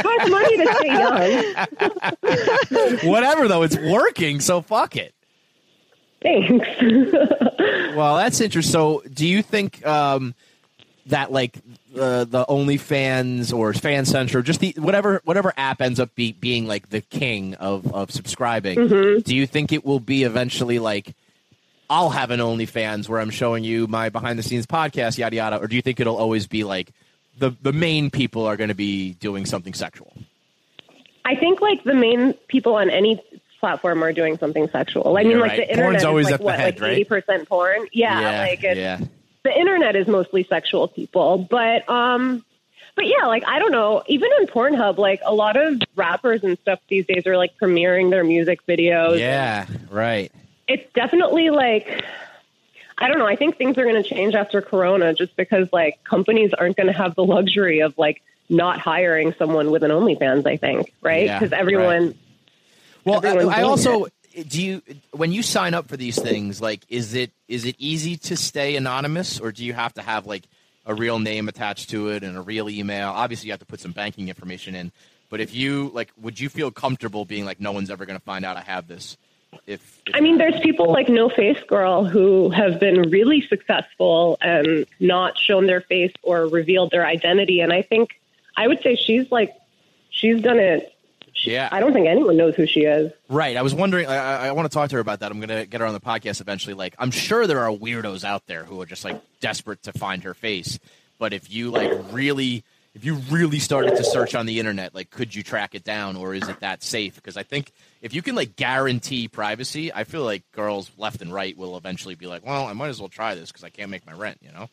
It costs money to stay young. Whatever, though, it's working, so fuck it. Thanks. Well, that's interesting. So, do you think um, that like uh, the OnlyFans or Fan Central, just the whatever whatever app ends up be, being like the king of of subscribing, mm-hmm. do you think it will be eventually like I'll have an OnlyFans where I'm showing you my behind the scenes podcast, yada yada, or do you think it'll always be like the the main people are going to be doing something sexual? I think like the main people on any platform are doing something sexual. I mean, You're like right. the internet Porn's always is like at the what, head, like eighty percent porn. Yeah, yeah, like it's, yeah. the internet is mostly sexual people, but um, but yeah, like I don't know. Even on Pornhub, like a lot of rappers and stuff these days are like premiering their music videos. Yeah, right. It's definitely like, I don't know. I think things are going to change after Corona, just because like companies aren't going to have the luxury of like not hiring someone with an OnlyFans. I think, right? Because Yeah, everyone. right. Well, I, I also it. do you when you sign up for these things, like is it is it easy to stay anonymous, or do you have to have like a real name attached to it and a real email? Obviously, you have to put some banking information in. But if you like, would you feel comfortable being like, no one's ever going to find out I have this? If, if I mean, there's people like No Face Girl who have been really successful and not shown their face or revealed their identity. And I think I would say she's like, she's done it. Yeah. I don't think anyone knows who she is. Right. I was wondering, I, I want to talk to her about that. I'm going to get her on the podcast eventually. Like, I'm sure there are weirdos out there who are just like desperate to find her face. But if you like really, if you really started to search on the internet, like, could you track it down, or is it that safe? Because I think if you can like guarantee privacy, I feel like girls left and right will eventually be like, well, I might as well try this because I can't make my rent, you know?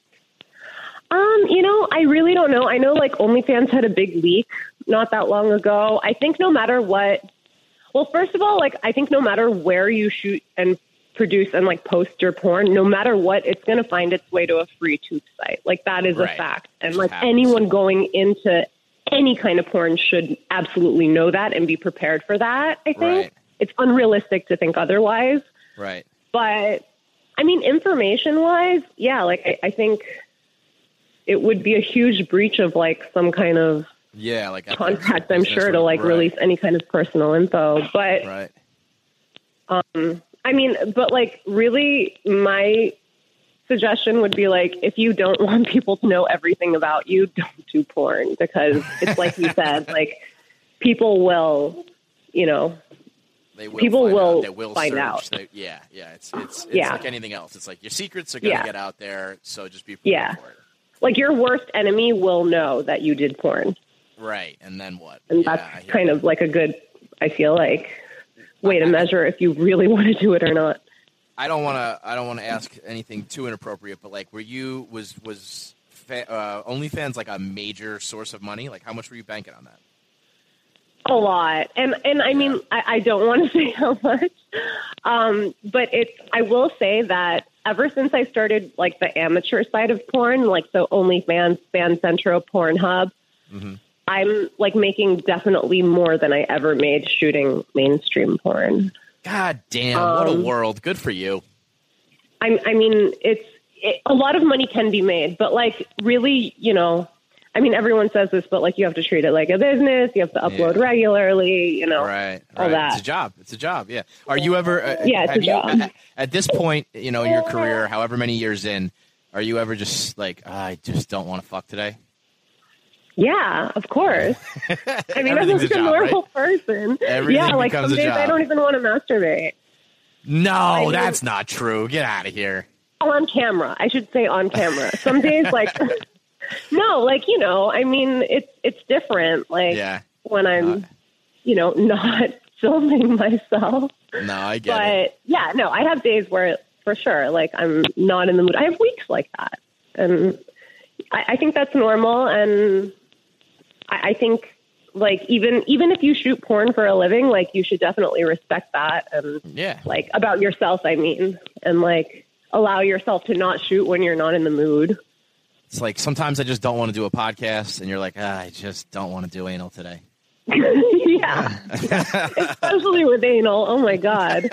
Um, you know, I really don't know. I know like OnlyFans had a big leak not that long ago. I think no matter what, well, first of all, like, I think no matter where you shoot and produce and like post your porn, no matter what, it's going to find its way to a free tube site. Like that is Right. a fact. And Just like happens. anyone going into any kind of porn should absolutely know that and be prepared for that. I think Right. it's unrealistic to think otherwise, Right. but I mean, information wise, yeah, like I, I think it would be a huge breach of like some kind of Yeah, like contract, I'm sure, to like right. release any kind of personal info. But, Right. um, I mean, but like really my suggestion would be like, if you don't want people to know everything about you, don't do porn, because it's like you said, like people will, you know, They will people find will out. They will find search. out. They, yeah, yeah. It's it's it's Yeah. like anything else. It's like your secrets are gonna Yeah. get out there, so just be prepared Yeah. for it. Like your worst enemy will know that you did porn. Right, and then what? And Yeah, I that's hear kind that. of like a good, I feel like, way to measure if you really want to do it or not. I don't want to. I don't want to ask anything too inappropriate, but like, were you was was fa- uh, OnlyFans like a major source of money? Like, how much were you banking on that? A lot, and and I mean, I, I don't want to say how much, um, but it's. I will say that ever since I started like the amateur side of porn, like so OnlyFans, FanCentro, Pornhub, mm-hmm. I'm like making definitely more than I ever made shooting mainstream porn. God damn, um, what a world. Good for you. I, I mean, it's it, a lot of money can be made, but like really, you know, I mean, everyone says this, but like you have to treat it like a business. You have to upload yeah. regularly, you know, right, all right. that. It's a job. It's a job. Yeah. Are you ever, uh, yeah, it's have a job. You, at, at this point, you know, in your career, however many years in, are you ever just like, oh, I just don't want to fuck today? Yeah, of course. I mean, I'm like a, a normal right? person. Everything yeah, like some days I don't even want to masturbate. No, I mean, that's not true. Get out of here. On camera. I should say on camera. Some days, like, no, like, you know, I mean, it's it's different. Like, yeah. when I'm, uh, you know, not filming myself. No, I get but, it. But, yeah, no, I have days where, for sure, like, I'm not in the mood. I have weeks like that. And I, I think that's normal. And I, I think, like, even even if you shoot porn for a living, like, you should definitely respect that. And, yeah. like, about yourself, I mean. And, like, allow yourself to not shoot when you're not in the mood. It's like sometimes I just don't want to do a podcast, and you're like, ah, I just don't want to do anal today. yeah. Especially with anal. Oh, my God.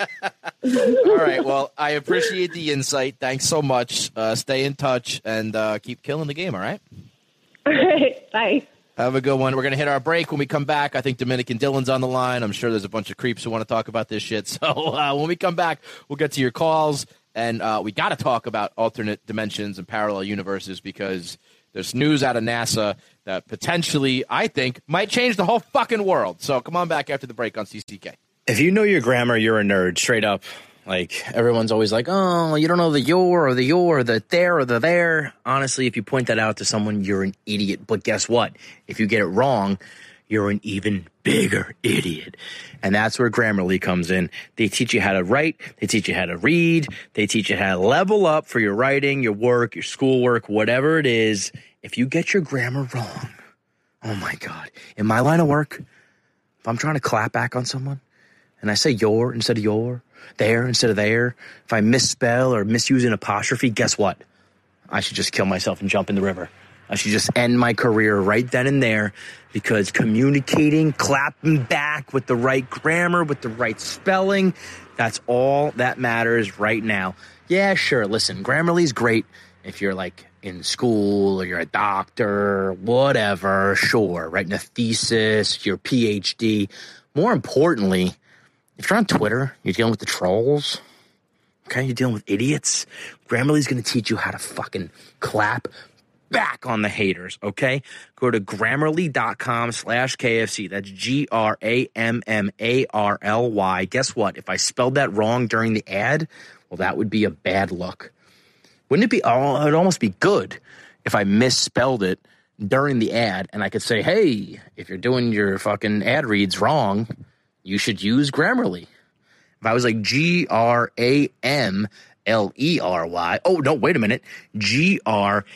All right. Well, I appreciate the insight. Thanks so much. Uh, stay in touch and uh, keep killing the game, all right? All right. Bye. Have a good one. We're going to hit our break. When we come back, I think Dominican Dylan's on the line. I'm sure there's a bunch of creeps who want to talk about this shit. So uh, when we come back, we'll get to your calls. And uh, we got to talk about alternate dimensions and parallel universes because there's news out of NASA that potentially, I think, might change the whole fucking world. So come on back after the break on C C K. If you know your grammar, you're a nerd, straight up. Like, everyone's always like, oh, you don't know the your or the your, or the there or the there. Honestly, if you point that out to someone, you're an idiot. But guess what? If you get it wrong, you're an even bigger idiot. And that's where Grammarly comes in. They teach you how to write. They teach you how to read. They teach you how to level up for your writing, your work, your schoolwork, whatever it is. If you get your grammar wrong, oh my God. In my line of work, if I'm trying to clap back on someone and I say your instead of your, there instead of there, if I misspell or misuse an apostrophe, guess what? I should just kill myself and jump in the river. I should just end my career right then and there because communicating, clapping back with the right grammar, with the right spelling, that's all that matters right now. Yeah, sure. Listen, Grammarly's great if you're like in school or you're a doctor, whatever, sure, writing a thesis, your P H D. More importantly, if you're on Twitter, you're dealing with the trolls, okay, you're dealing with idiots, Grammarly's going to teach you how to fucking clap back on the haters, okay? Go to Grammarly.com slash KFC. That's G R A M M A R L Y. Guess what? If I spelled that wrong during the ad, well, that would be a bad look. Wouldn't it be, oh, it would almost be good if I misspelled it during the ad and I could say, hey, if you're doing your fucking ad reads wrong, you should use Grammarly. If I was like G R A M L E R Y, oh, no, wait a minute, G R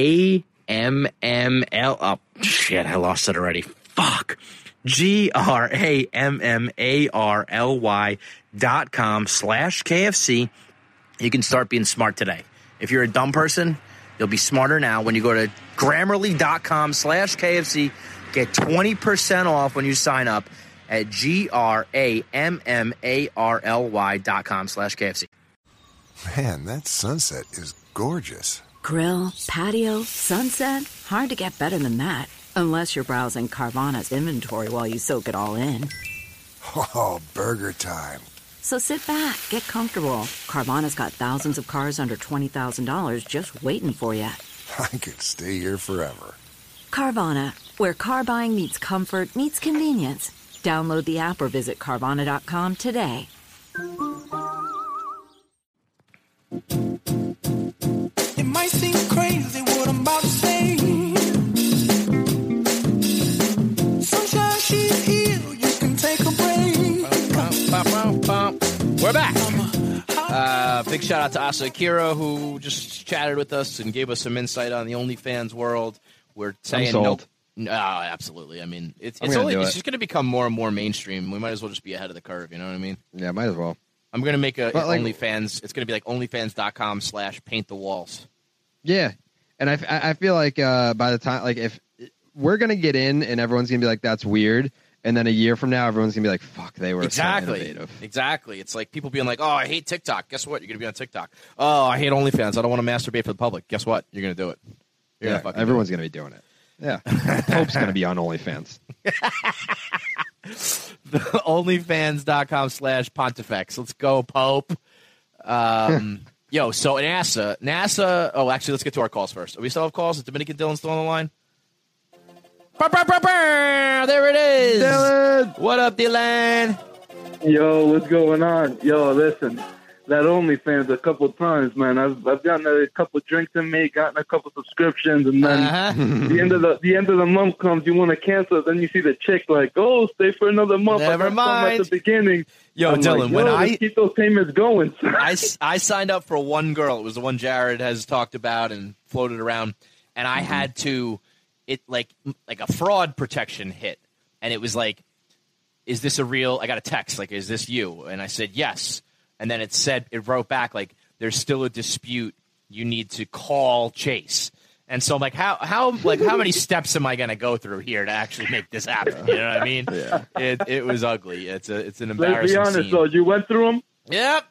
A M M L, oh, shit, I lost it already. Fuck. G R A M M A R L Y dot com slash K F C. You can start being smart today. If you're a dumb person, you'll be smarter now when you go to Grammarly.com slash KFC. Get twenty percent off when you sign up at G R A M M A R L Y dot com slash K F C. Man, that sunset is gorgeous. Grill, patio, sunset. Hard to get better than that. Unless you're browsing Carvana's inventory while you soak it all in. Oh, burger time. So sit back, get comfortable. Carvana's got thousands of cars under twenty thousand dollars just waiting for you. I could stay here forever. Carvana, where car buying meets comfort, meets convenience. Download the app or visit Carvana dot com today. It might seem crazy what I'm about to say. Sunshine, she's here, you can take a break. big shout out to Asa Akira, who just chatted with us and gave us some insight on the OnlyFans world. We're saying I'm no. sold. No, absolutely. I mean, it's I'm it's gonna only do it's it. just going to become more and more mainstream. We might as well just be ahead of the curve. You know what I mean? Yeah, might as well. I'm going to make a But, like- OnlyFans. It's going to be like OnlyFans.com slash paint the walls. Yeah, and I, I I feel like uh, by the time like if we're gonna get in and everyone's gonna be like that's weird, and then a year from now everyone's gonna be like fuck they were so Exactly. innovative. Exactly. It's like people being like, oh, I hate TikTok. Guess what? You're going to be on TikTok. Oh, I hate OnlyFans. I don't want to masturbate for the public. Guess what? You're going to do it. You're Yeah, gonna fucking everyone's gonna be doing it. Yeah, Pope's gonna be on OnlyFans. OnlyFans.com slash Pontifex. Let's go, Pope. Um, yo, so NASA, NASA. Oh, actually, let's get to our calls first. Are we still have calls? Is Dominican Dylan still on the line? Bah, bah, bah, bah. There it is. Dylan! What up, Dylan? Yo, what's going on? Yo, listen, that OnlyFans a couple times, man. I've I've gotten a couple drinks in me, gotten a couple subscriptions, and then Uh-huh. the end of the the end of the month comes, you want to cancel, then you see the chick like, oh, stay for another month. Never I got some mind. at the beginning. Yo, I'm Dylan, like, when yo, I- let's keep those payments going. I, s- I signed up for one girl. It was the one Jared has talked about and floated around, and I had to it like like a fraud protection hit, and it was like, is this a real? I got a text like, is this you? And I said yes, and then it said it wrote back like, there's still a dispute. You need to call Chase. And so I'm like, how how like how many steps am I going to go through here to actually make this happen? You know what I mean? Yeah. It it was ugly. It's a it's an Let's embarrassing be honest, scene. though. You went through them? Yep.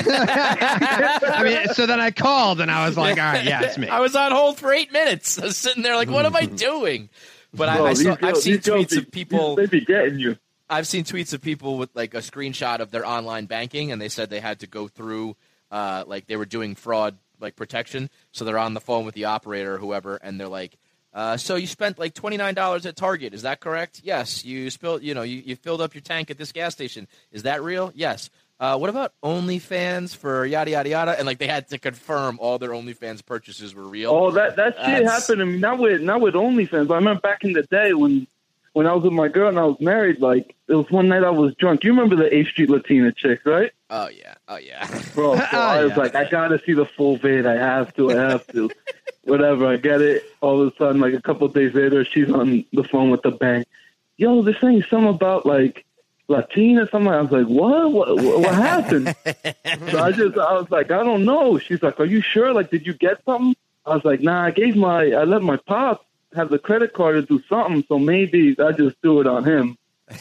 I mean, so then I called and I was like, all right, yeah, it's me. I was on hold for eight minutes. I was sitting there like, what am I doing? But I, Bro, I these saw, girls- I've seen these girls tweets be- of people. They be getting you. I've seen tweets of people with like a screenshot of their online banking, and they said they had to go through, uh, like they were doing fraud like protection. So they're on the phone with the operator or whoever, and they're like, uh, "So you spent like twenty nine dollars at Target? Is that correct? Yes. You spilled, you know, you, you filled up your tank at this gas station. Is that real? Yes. Uh, what about OnlyFans for yada yada yada?" And like they had to confirm all their OnlyFans purchases were real. Oh, that that shit That's- happened to me. Not with not with OnlyFans. I remember back in the day when when I was with my girl and I was married. Like it was one night I was drunk. You remember the eighth Street Latina chick, right? Oh yeah, oh yeah. Bro, so Oh, I was yeah. like, I gotta see the full vid. I have to. I have to. Whatever. I get it. All of a sudden, like a couple of days later, she's on the phone with the bank. Yo, they're saying something about like Latina. Something. I was like, what? What? What, what happened? So I just, I was like, I don't know. She's like, are you sure? Like, did you get something? I was like, nah. I gave my, I let my pop have the credit card to do something. So maybe I just do it on him.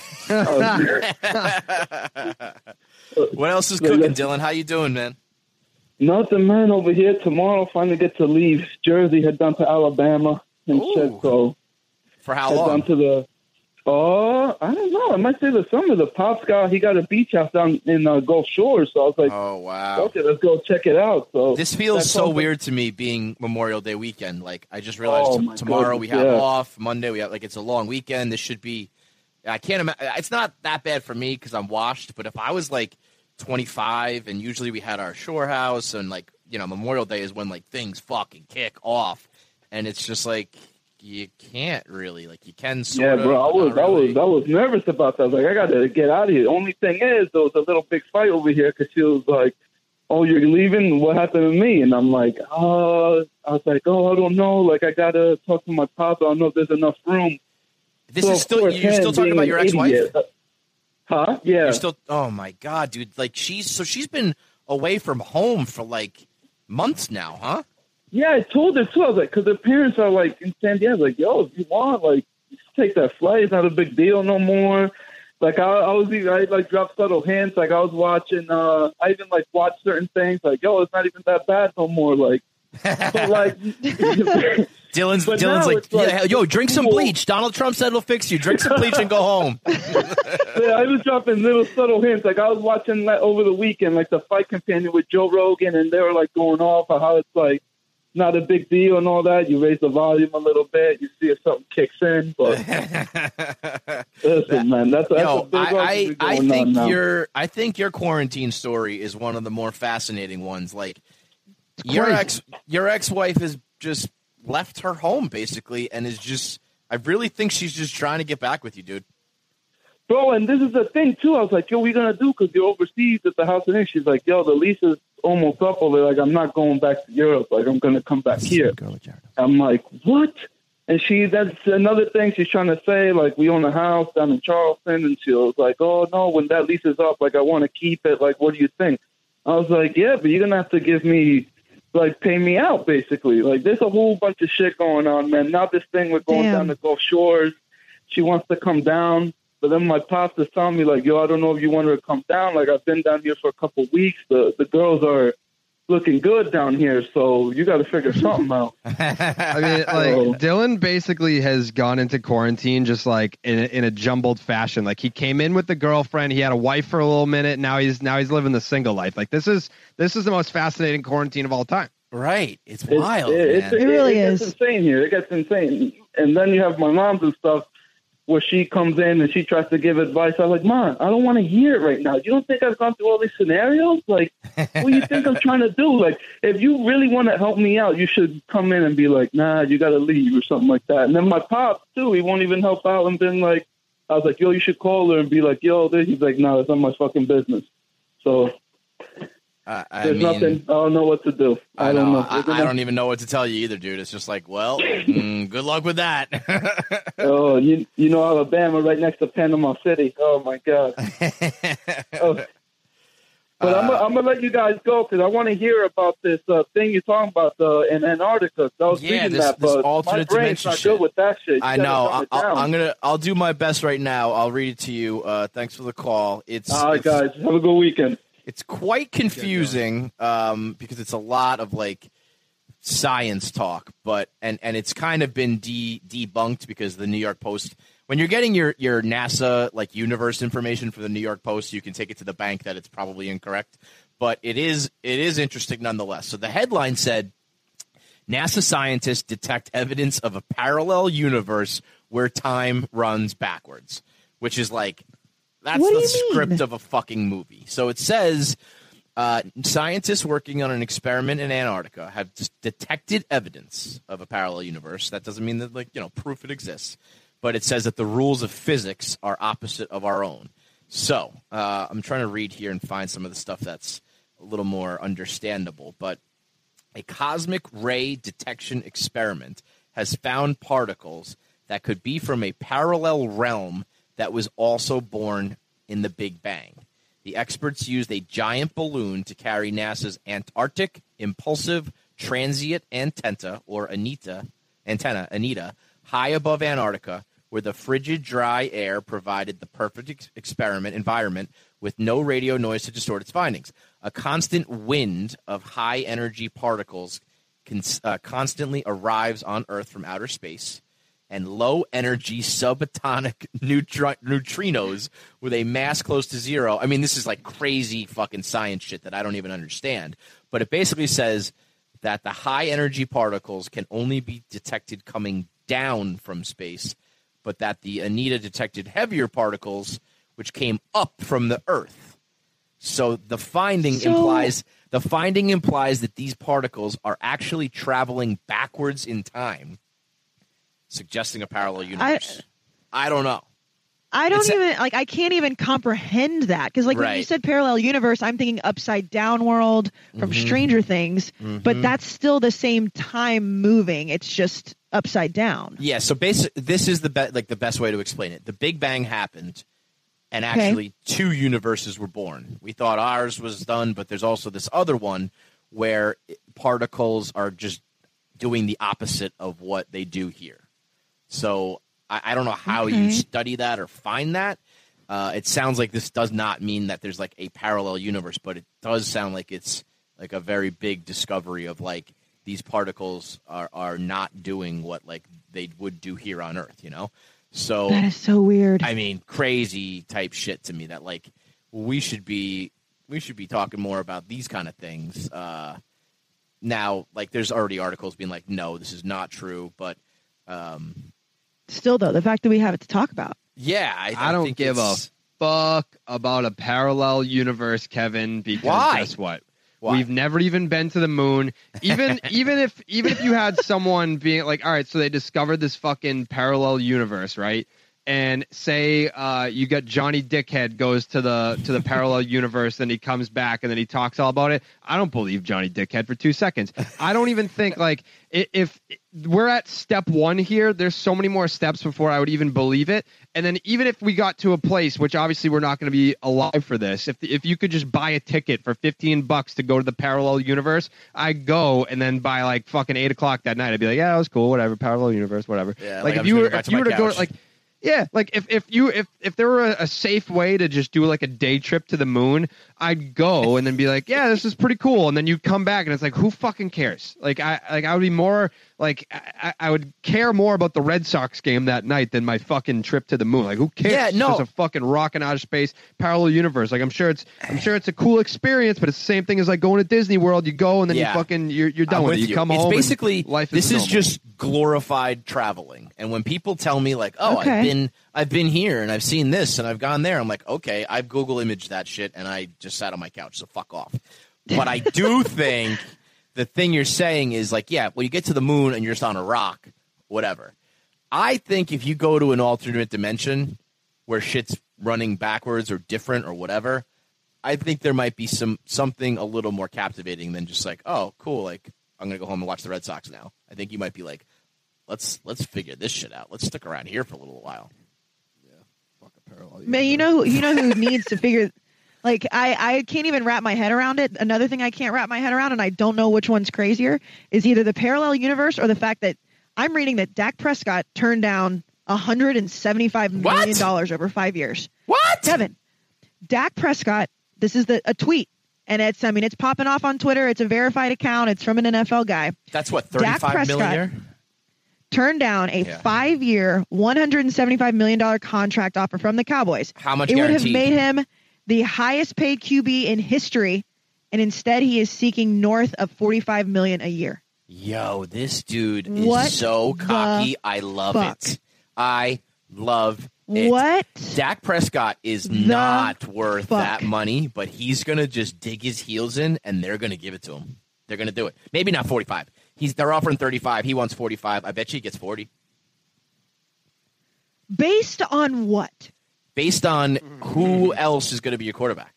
What else is cooking, Dylan? How you doing, man? Nothing, man. Over here tomorrow, finally get to leave Jersey, head down to Alabama and Ooh. shit. So For how head long? down to the. Oh, I don't know. I might say the summer. The Pops got he got a beach house down in uh, Gulf Shores, so I was like, oh wow, okay, let's go check it out. So this feels that's so something- weird to me being Memorial Day weekend. Like I just realized Oh, t- my tomorrow we have goodness, yeah. off. Monday we have like it's a long weekend. This should be. I can't imagine. It's not that bad for me because I'm washed. But if I was like twenty-five and usually we had our shore house and like you know Memorial Day is when like things fucking kick off, and it's just like you can't really like you can sort Yeah, of. bro, I but was, not I was, really. I was nervous about that. I was like, I gotta get out of here. Only thing is, there was a little big fight over here because she was like, "Oh, you're leaving? What happened to me?" And I'm like, "Oh," I was like, "Oh, I don't know. Like, I gotta talk to my pop. I don't know if there's enough room." This So, is of still course, you're him still talking being about your an ex-wife. idiot- Huh? Yeah. You're still. Oh my god, dude! Like she's so she's been away from home for like months now, huh? Yeah, I told her too. I was like, because her parents are like in San Diego. Like, yo, if you want, like, just take that flight. It's not a big deal no more. Like, I, I was even, I like dropped subtle hints. Like, I was watching. uh I even like watched certain things. Like, yo, it's not even that bad no more. Like, but like, Dylan's But Dylan's now like, it's like yeah, yo, drink some people- bleach. Donald Trump said it'll fix you. Drink some bleach and go home. yeah, I was dropping little subtle hints. Like, I was watching like, over the weekend, like the Fight Companion with Joe Rogan, and they were like going off on how it's like not a big deal and all that. You raise the volume a little bit, you see if something kicks in. But listen, man, that's, that's a Yo, big I, I, argument I going think on now. your I think your quarantine story is one of the more fascinating ones. Like your crazy. ex your ex wife has just left her home basically, and is just. I really think she's just trying to get back with you, dude. Bro, and this is the thing, too. I was like, yo, what are you going to do? Because you're overseas at the house. And she's like, yo, the lease is almost up over. Like, I'm not going back to Europe. Like, I'm going to come back here. I'm like, what? And she, that's another thing she's trying to say. Like, we own a house down in Charleston, and she was like, oh, no, when that lease is up, like, I want to keep it. Like, what do you think? I was like, yeah, but you're going to have to give me, like, pay me out, basically. Like, there's a whole bunch of shit going on, man. Now this thing with going Damn. down to Gulf Shores, she wants to come down. But then my pops is telling me, like, yo, I don't know if you want her to come down. Like, I've been down here for a couple of weeks. The the girls are looking good down here, so you got to figure something out. I mean, like, Dylan basically has gone into quarantine just, like, in a, in a jumbled fashion. Like, he came in with the girlfriend. He had a wife for a little minute. Now he's now he's living the single life. Like, this is this is the most fascinating quarantine of all time. Right. It's It's- wild, it, man. it's- It really it gets is. insane here. It gets insane. And then you have my mom do stuff where she comes in and she tries to give advice. I'm like, Mom, I don't want to hear it right now. You don't think I've gone through all these scenarios? Like, what do you think I'm trying to do? Like, if you really want to help me out, you should come in and be like, nah, you got to leave or something like that. And then my pop, too, he won't even help out and been like, I was like, yo, you should call her and be like, yo, this. He's like, no, it's not my fucking business. So I, I there's mean, nothing. I don't know what to do. I, I, don't know. know. I, I don't even know what to tell you either, dude. It's just like, well, mm, good luck with that. Oh, you you know Alabama, right next to Panama City. Oh my God. Oh. But I'm, I'm gonna let you guys go because I want to hear about this uh, thing you're talking about uh, in Antarctica. I was Yeah, reading this- that, this but my alternate brain's dimension not shit. good with that shit. You I gotta know. dumb I, it I'll, down. I'm gonna. I'll do my best right now. I'll read it to you. Uh, thanks for the call. It's All right, it's, guys. Have a good weekend. It's quite confusing um, because it's a lot of like science talk, but and and it's kind of been de- debunked because the New York Post. When you're getting your your NASA like universe information for the New York Post, you can take it to the bank that it's probably incorrect. But it is it is interesting nonetheless. So the headline said, NASA scientists detect evidence of a parallel universe where time runs backwards, which is like, that's What do the you mean? script of a fucking movie. So it says, uh, scientists working on an experiment in Antarctica have just detected evidence of a parallel universe. That doesn't mean that, like, you know, proof it exists. But it says that the rules of physics are opposite of our own. So uh, I'm trying to read here and find some of the stuff that's a little more understandable. But a cosmic ray detection experiment has found particles that could be from a parallel realm that was also born in the Big Bang. The experts used a giant balloon to carry NASA's Antarctic Impulsive Transient Antenna, or ANITA, antenna, ANITA, high above Antarctica, where the frigid, dry air provided the perfect ex- experiment environment with no radio noise to distort its findings. A constant wind of high-energy particles cons- uh, constantly arrives on Earth from outer space, and low-energy subatomic neutri- neutrinos with a mass close to zero. I mean, this is like crazy fucking science shit that I don't even understand. But it basically says that the high-energy particles can only be detected coming down from space, but that the ANITA detected heavier particles which came up from the Earth. So the finding So- implies the finding implies that these particles are actually traveling backwards in time, suggesting a parallel universe. I, I don't know. I don't It's- even like. I can't even comprehend that because, like, when you Right. said parallel universe, I'm thinking upside down world from Mhm. Stranger Things, but Mhm. that's still the same time moving. It's just upside down. Yeah, so basic, this is the be- like the best way to explain it. The Big Bang happened, and Okay. actually two universes were born. We thought ours was done, but there's also this other one where it- particles are just doing the opposite of what they do here. So I, I don't know how you Okay. study that or find that. Uh, it sounds like this does not mean that there's like a parallel universe, but it does sound like it's like a very big discovery of like these particles are, are not doing what like they would do here on Earth, you know? So That is so weird. I mean, crazy type shit to me that like we should be we should be talking more about these kind of things. Uh, now, like there's already articles being like, no, this is not true, but um, Still, though, the fact that we have it to talk about. yeah, I, I don't think give a it's- fuck about a parallel universe, Kevin, because Why? guess what? Why? We've never even been to the moon. Even even if even if you had someone being like, all right, so they discovered this fucking parallel universe, right? and say uh, you got Johnny Dickhead goes to the to the parallel universe, and he comes back, and then he talks all about it. I don't believe Johnny Dickhead for two seconds. I don't even think like if, if we're at step one here, there's so many more steps before I would even believe it. And then even if we got to a place, which obviously we're not going to be alive for this, if if you could just buy a ticket for fifteen bucks to go to the parallel universe, I'd go, and then by like fucking eight o'clock that night, I'd be like, yeah, that was cool, whatever, parallel universe, whatever. Yeah, like, like if you were go if you were to go like. Yeah, like if, if you if, if there were a, a safe way to just do like a day trip to the moon, I'd go and then be like, yeah, this is pretty cool, and then you come back and it's like, who fucking cares? Like I like I would be more like I, I would care more about the Red Sox game that night than my fucking trip to the moon. Like who cares? Yeah, no. It's just a fucking rocking out of space parallel universe. Like I'm sure it's I'm sure it's a cool experience, but it's the same thing as like going to Disney World. You go and then Yeah. you fucking you're you're done I'm with with it. You, you. come It's home. and basically life this is is just glorified traveling. And when people tell me like, "Oh, Okay. I've been I've been here and I've seen this and I've gone there," I'm like, "Okay, I've Google imaged that shit and I just sat on my couch, so fuck off." But I do think the thing you're saying is like, yeah, when you get to the moon and you're just on a rock, whatever. I think if you go to an alternate dimension where shit's running backwards or different or whatever, I think there might be some something a little more captivating than just like, oh, cool, like I'm gonna go home and watch the Red Sox now. I think you might be like, let's let's figure this shit out. Let's stick around here for a little while. Man, you know, you know who needs to figure. Like I, I can't even wrap my head around it. Another thing I can't wrap my head around, and I don't know which one's crazier, is either the parallel universe or the fact that I'm reading that Dak Prescott turned down one hundred seventy-five million dollars over five years. What? Kevin, Dak Prescott. This is the a tweet, and it's I mean it's popping off on Twitter. It's a verified account. It's from an N F L guy. That's what Dak thirty-five million a year? Turned down a Yeah. five-year, one hundred seventy-five million dollars contract offer from the Cowboys. How much It would have guaranteed? made him the highest-paid Q B in history, and instead he is seeking north of forty-five million dollars a year. Yo, this dude is What so the cocky. I love fuck? it. I love it. What? Dak Prescott is the not worth fuck? that money, but he's going to just dig his heels in, and they're going to give it to him. They're going to do it. Maybe not forty-five. He's They're offering thirty-five. He wants forty-five. I bet you he gets forty. Based on what? Based on who else is going to be your quarterback.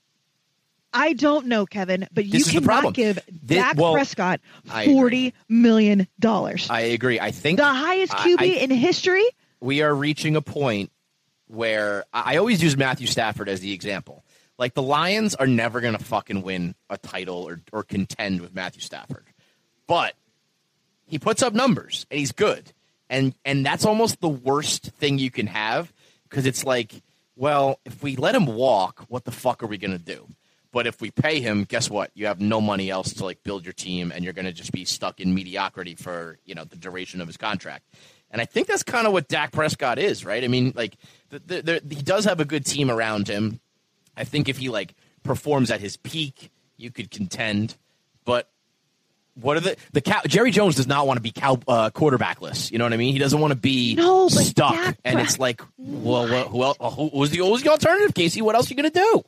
I don't know, Kevin, but you This is the problem. cannot give Thi- Dak well, Prescott I agree. forty million dollars. I agree. I think The highest I- Q B I- in history? we are reaching a point where I I always use Matthew Stafford as the example. Like the Lions are never going to fucking win a title or, or contend with Matthew Stafford. But he puts up numbers and he's good. And and that's almost the worst thing you can have because it's like, well, if we let him walk, what the fuck are we going to do? But if we pay him, guess what? You have no money else to like build your team and you're going to just be stuck in mediocrity for, you know, the duration of his contract. And I think that's kind of what Dak Prescott is, right? I mean, like the, the, the, he does have a good team around him. I think if he like performs at his peak, you could contend. But what are the the cow, Jerry Jones does not want to be cow, uh, quarterbackless. You know what I mean? He doesn't want to be No, but stuck. Dak And it's like, well, what, who else? Who, who's the who's the alternative, Casey? What else are you gonna do?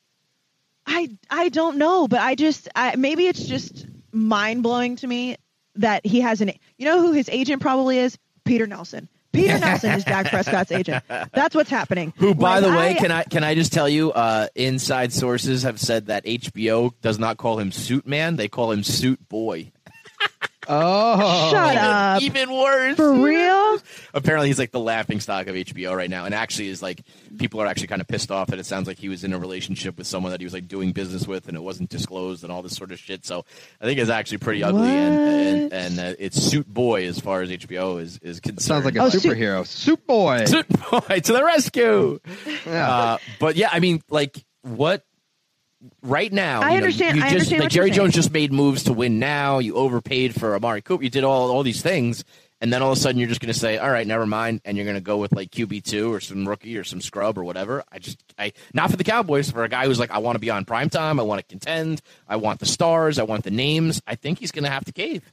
I I don't know, but I just I, maybe it's just mind blowing to me that he has an. You know who his agent probably is? Peter Nelson. Peter Nelson is Dak Prescott's agent. That's what's happening. Who, by Like, the way, I- can I can I just tell you? Uh, inside sources have said that H B O does not call him Suit Man; they call him Suit Boy. Oh, Shut up. Even worse. For real? Apparently, he's like the laughing stock of H B O right now, and actually, is like people are actually kind of pissed off that it sounds like he was in a relationship with someone that he was like doing business with, and it wasn't disclosed, and all this sort of shit. So I think it's actually pretty ugly, and and, and uh, it's Suit Boy as far as H B O is is concerned. Sounds like a Oh, Suit- superhero. Suit Boy. Suit Boy to the rescue. Yeah. Uh, but yeah, I mean, like what? Right now, I you know, understand- you I just, understand like what you're Jerry Jones saying. just made moves to win. Now you overpaid for Amari Cooper. You did all all these things, and then all of a sudden you're just going to say, "All right, never mind," and you're going to go with like Q B two or some rookie or some scrub or whatever. I just, I not for the Cowboys, for a guy who's like, I want to be on primetime, I want to contend, I want the stars, I want the names. I think he's going to have to cave.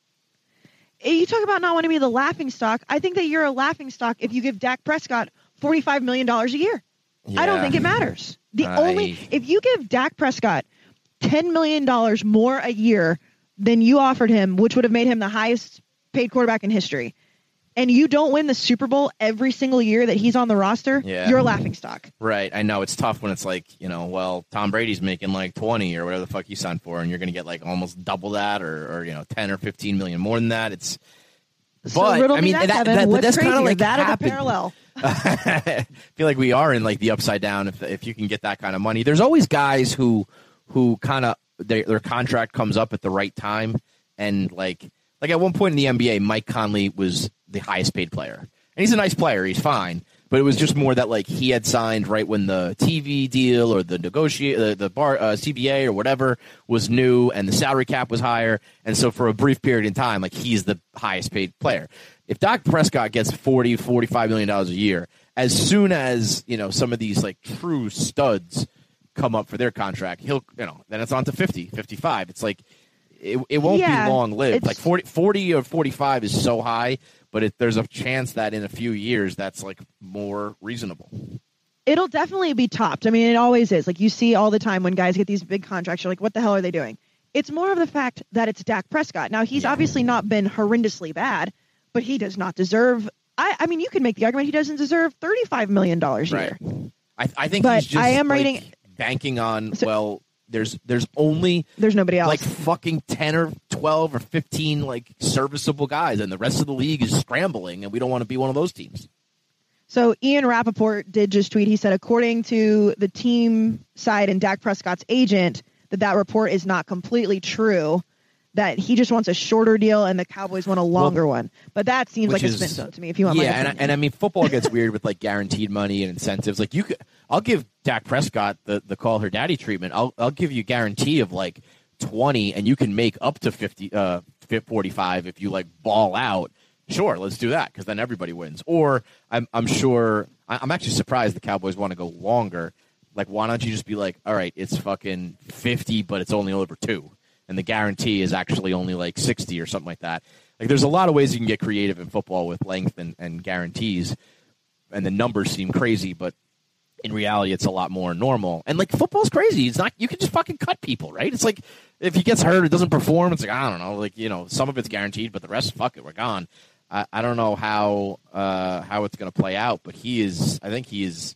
You talk about not wanting to be the laughing stock. I think that you're a laughing stock if you give Dak Prescott forty-five million dollars a year. I don't Yeah. think it matters. The I- only if you give Dak Prescott ten million dollars more a year than you offered him, which would have made him the highest paid quarterback in history, and you don't win the Super Bowl every single year that he's on the roster, Yeah. you're a laughingstock. Right. I know it's tough when it's like, you know, well, Tom Brady's making like twenty or whatever the fuck he signed for, and you're going to get like almost double that or, or, you know, ten or fifteen million more than that. It's, So but riddle I me mean, that, that, Kevin. that, What's that's kind of crazier, like that or the happened. parallel? I feel like we are in like the upside down if if you can get that kind of money. There's always guys who who kind of their, their contract comes up at the right time, and like like at one point in the N B A, Mike Conley was the highest paid player, and he's a nice player, he's fine, but it was just more that like he had signed right when the T V deal or the negotiate the, the bar uh, C B A or whatever was new, and the salary cap was higher, and so for a brief period in time, like he's the highest paid player. If Dak Prescott gets forty, forty-five million dollars a year, as soon as, you know, some of these like true studs come up for their contract, he'll, you know, then it's on to fifty, fifty-five. It's like, it, it won't Yeah, be long lived. it's- Like forty, forty or forty-five is so high, but it, there's a chance that in a few years that's like more reasonable. It'll definitely be topped. I mean, it always is. Like you see all the time when guys get these big contracts, you're like, what the hell are they doing? It's more of the fact that it's Dak Prescott. Now, he's obviously not been horrendously bad, but he does not deserve. I, I mean, you can make the argument he doesn't deserve thirty-five million dollars a Right. year. I, I think But he's just I am like, rating- banking on, well, there's there's only there's nobody else. like fucking ten or twelve or fifteen like serviceable guys, and the rest of the league is scrambling, and we don't want to be one of those teams. So Ian Rappaport did just tweet. He said, according to the team side and Dak Prescott's agent, that that report is not completely true, that he just wants a shorter deal and the Cowboys want a longer one. But that seems Which like a is- spin zone to me, if you want yeah, my and I, opinion. and I mean football gets weird with like guaranteed money and incentives. Like you could, I'll give Dak Prescott the, the call her daddy treatment. I'll I'll give you a guarantee of like twenty, and you can make up to fifty, uh, forty-five if you like ball out. Sure, let's do that because then everybody wins. Or I'm I'm sure I- I'm actually surprised the Cowboys want to go longer. Like, why don't you just be like, all right, it's fucking fifty, but it's only over two, and the guarantee is actually only like sixty or something like that. Like, there's a lot of ways you can get creative in football with length and, and guarantees, and the numbers seem crazy, but in reality, it's a lot more normal. And like, football's crazy. It's not, you can just fucking cut people, right? It's like, if he gets hurt or doesn't perform, it's like, I don't know, like, you know, some of it's guaranteed, but the rest, fuck it, we're gone. I, I don't know how uh, how it's going to play out, but he is, I think he is,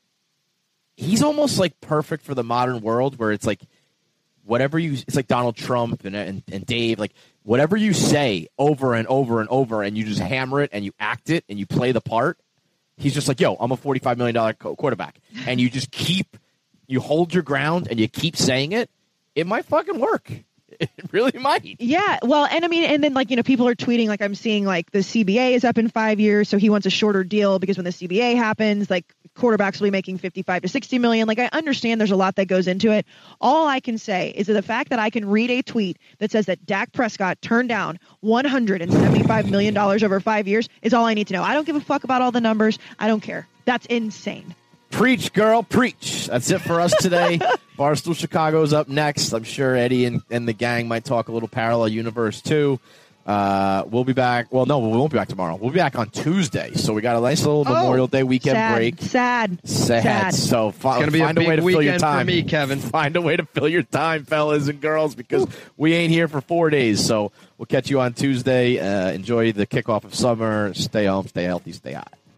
he's almost like perfect for the modern world where it's like, whatever you, it's like Donald Trump and, and, and Dave, like, whatever you say over and over and over, and you just hammer it and you act it and you play the part, he's just like, yo, I'm a forty-five million dollars quarterback. And you just keep, you hold your ground and you keep saying it, it might fucking work. It really might. Yeah, well, and I mean, and then like, you know, people are tweeting, like, I'm seeing like the C B A is up in five years, so he wants a shorter deal because when the C B A happens, like, quarterbacks will be making fifty-five to sixty million. Like, I understand there's a lot that goes into it. All I can say is that the fact that I can read a tweet that says that Dak Prescott turned down one hundred seventy-five million dollars over five years is all I need to know. I don't give a fuck about all the numbers. I don't care. That's insane. Preach, girl, preach. That's it for us today. Barstool Chicago's up next. I'm sure Eddie and, and the gang might talk a little parallel universe, too. Uh, we'll be back. Well, no, we won't be back tomorrow. We'll be back on Tuesday. So we got a nice little Oh, Memorial Day weekend sad, break. Sad. Sad. Sad. So fi- It's gonna be a find a, big way to fill your weekend for time. me, Kevin. Find a way to fill your time, fellas and girls, because we ain't here for four days. So we'll catch you on Tuesday. Uh, enjoy the kickoff of summer. Stay home, stay healthy, stay hot.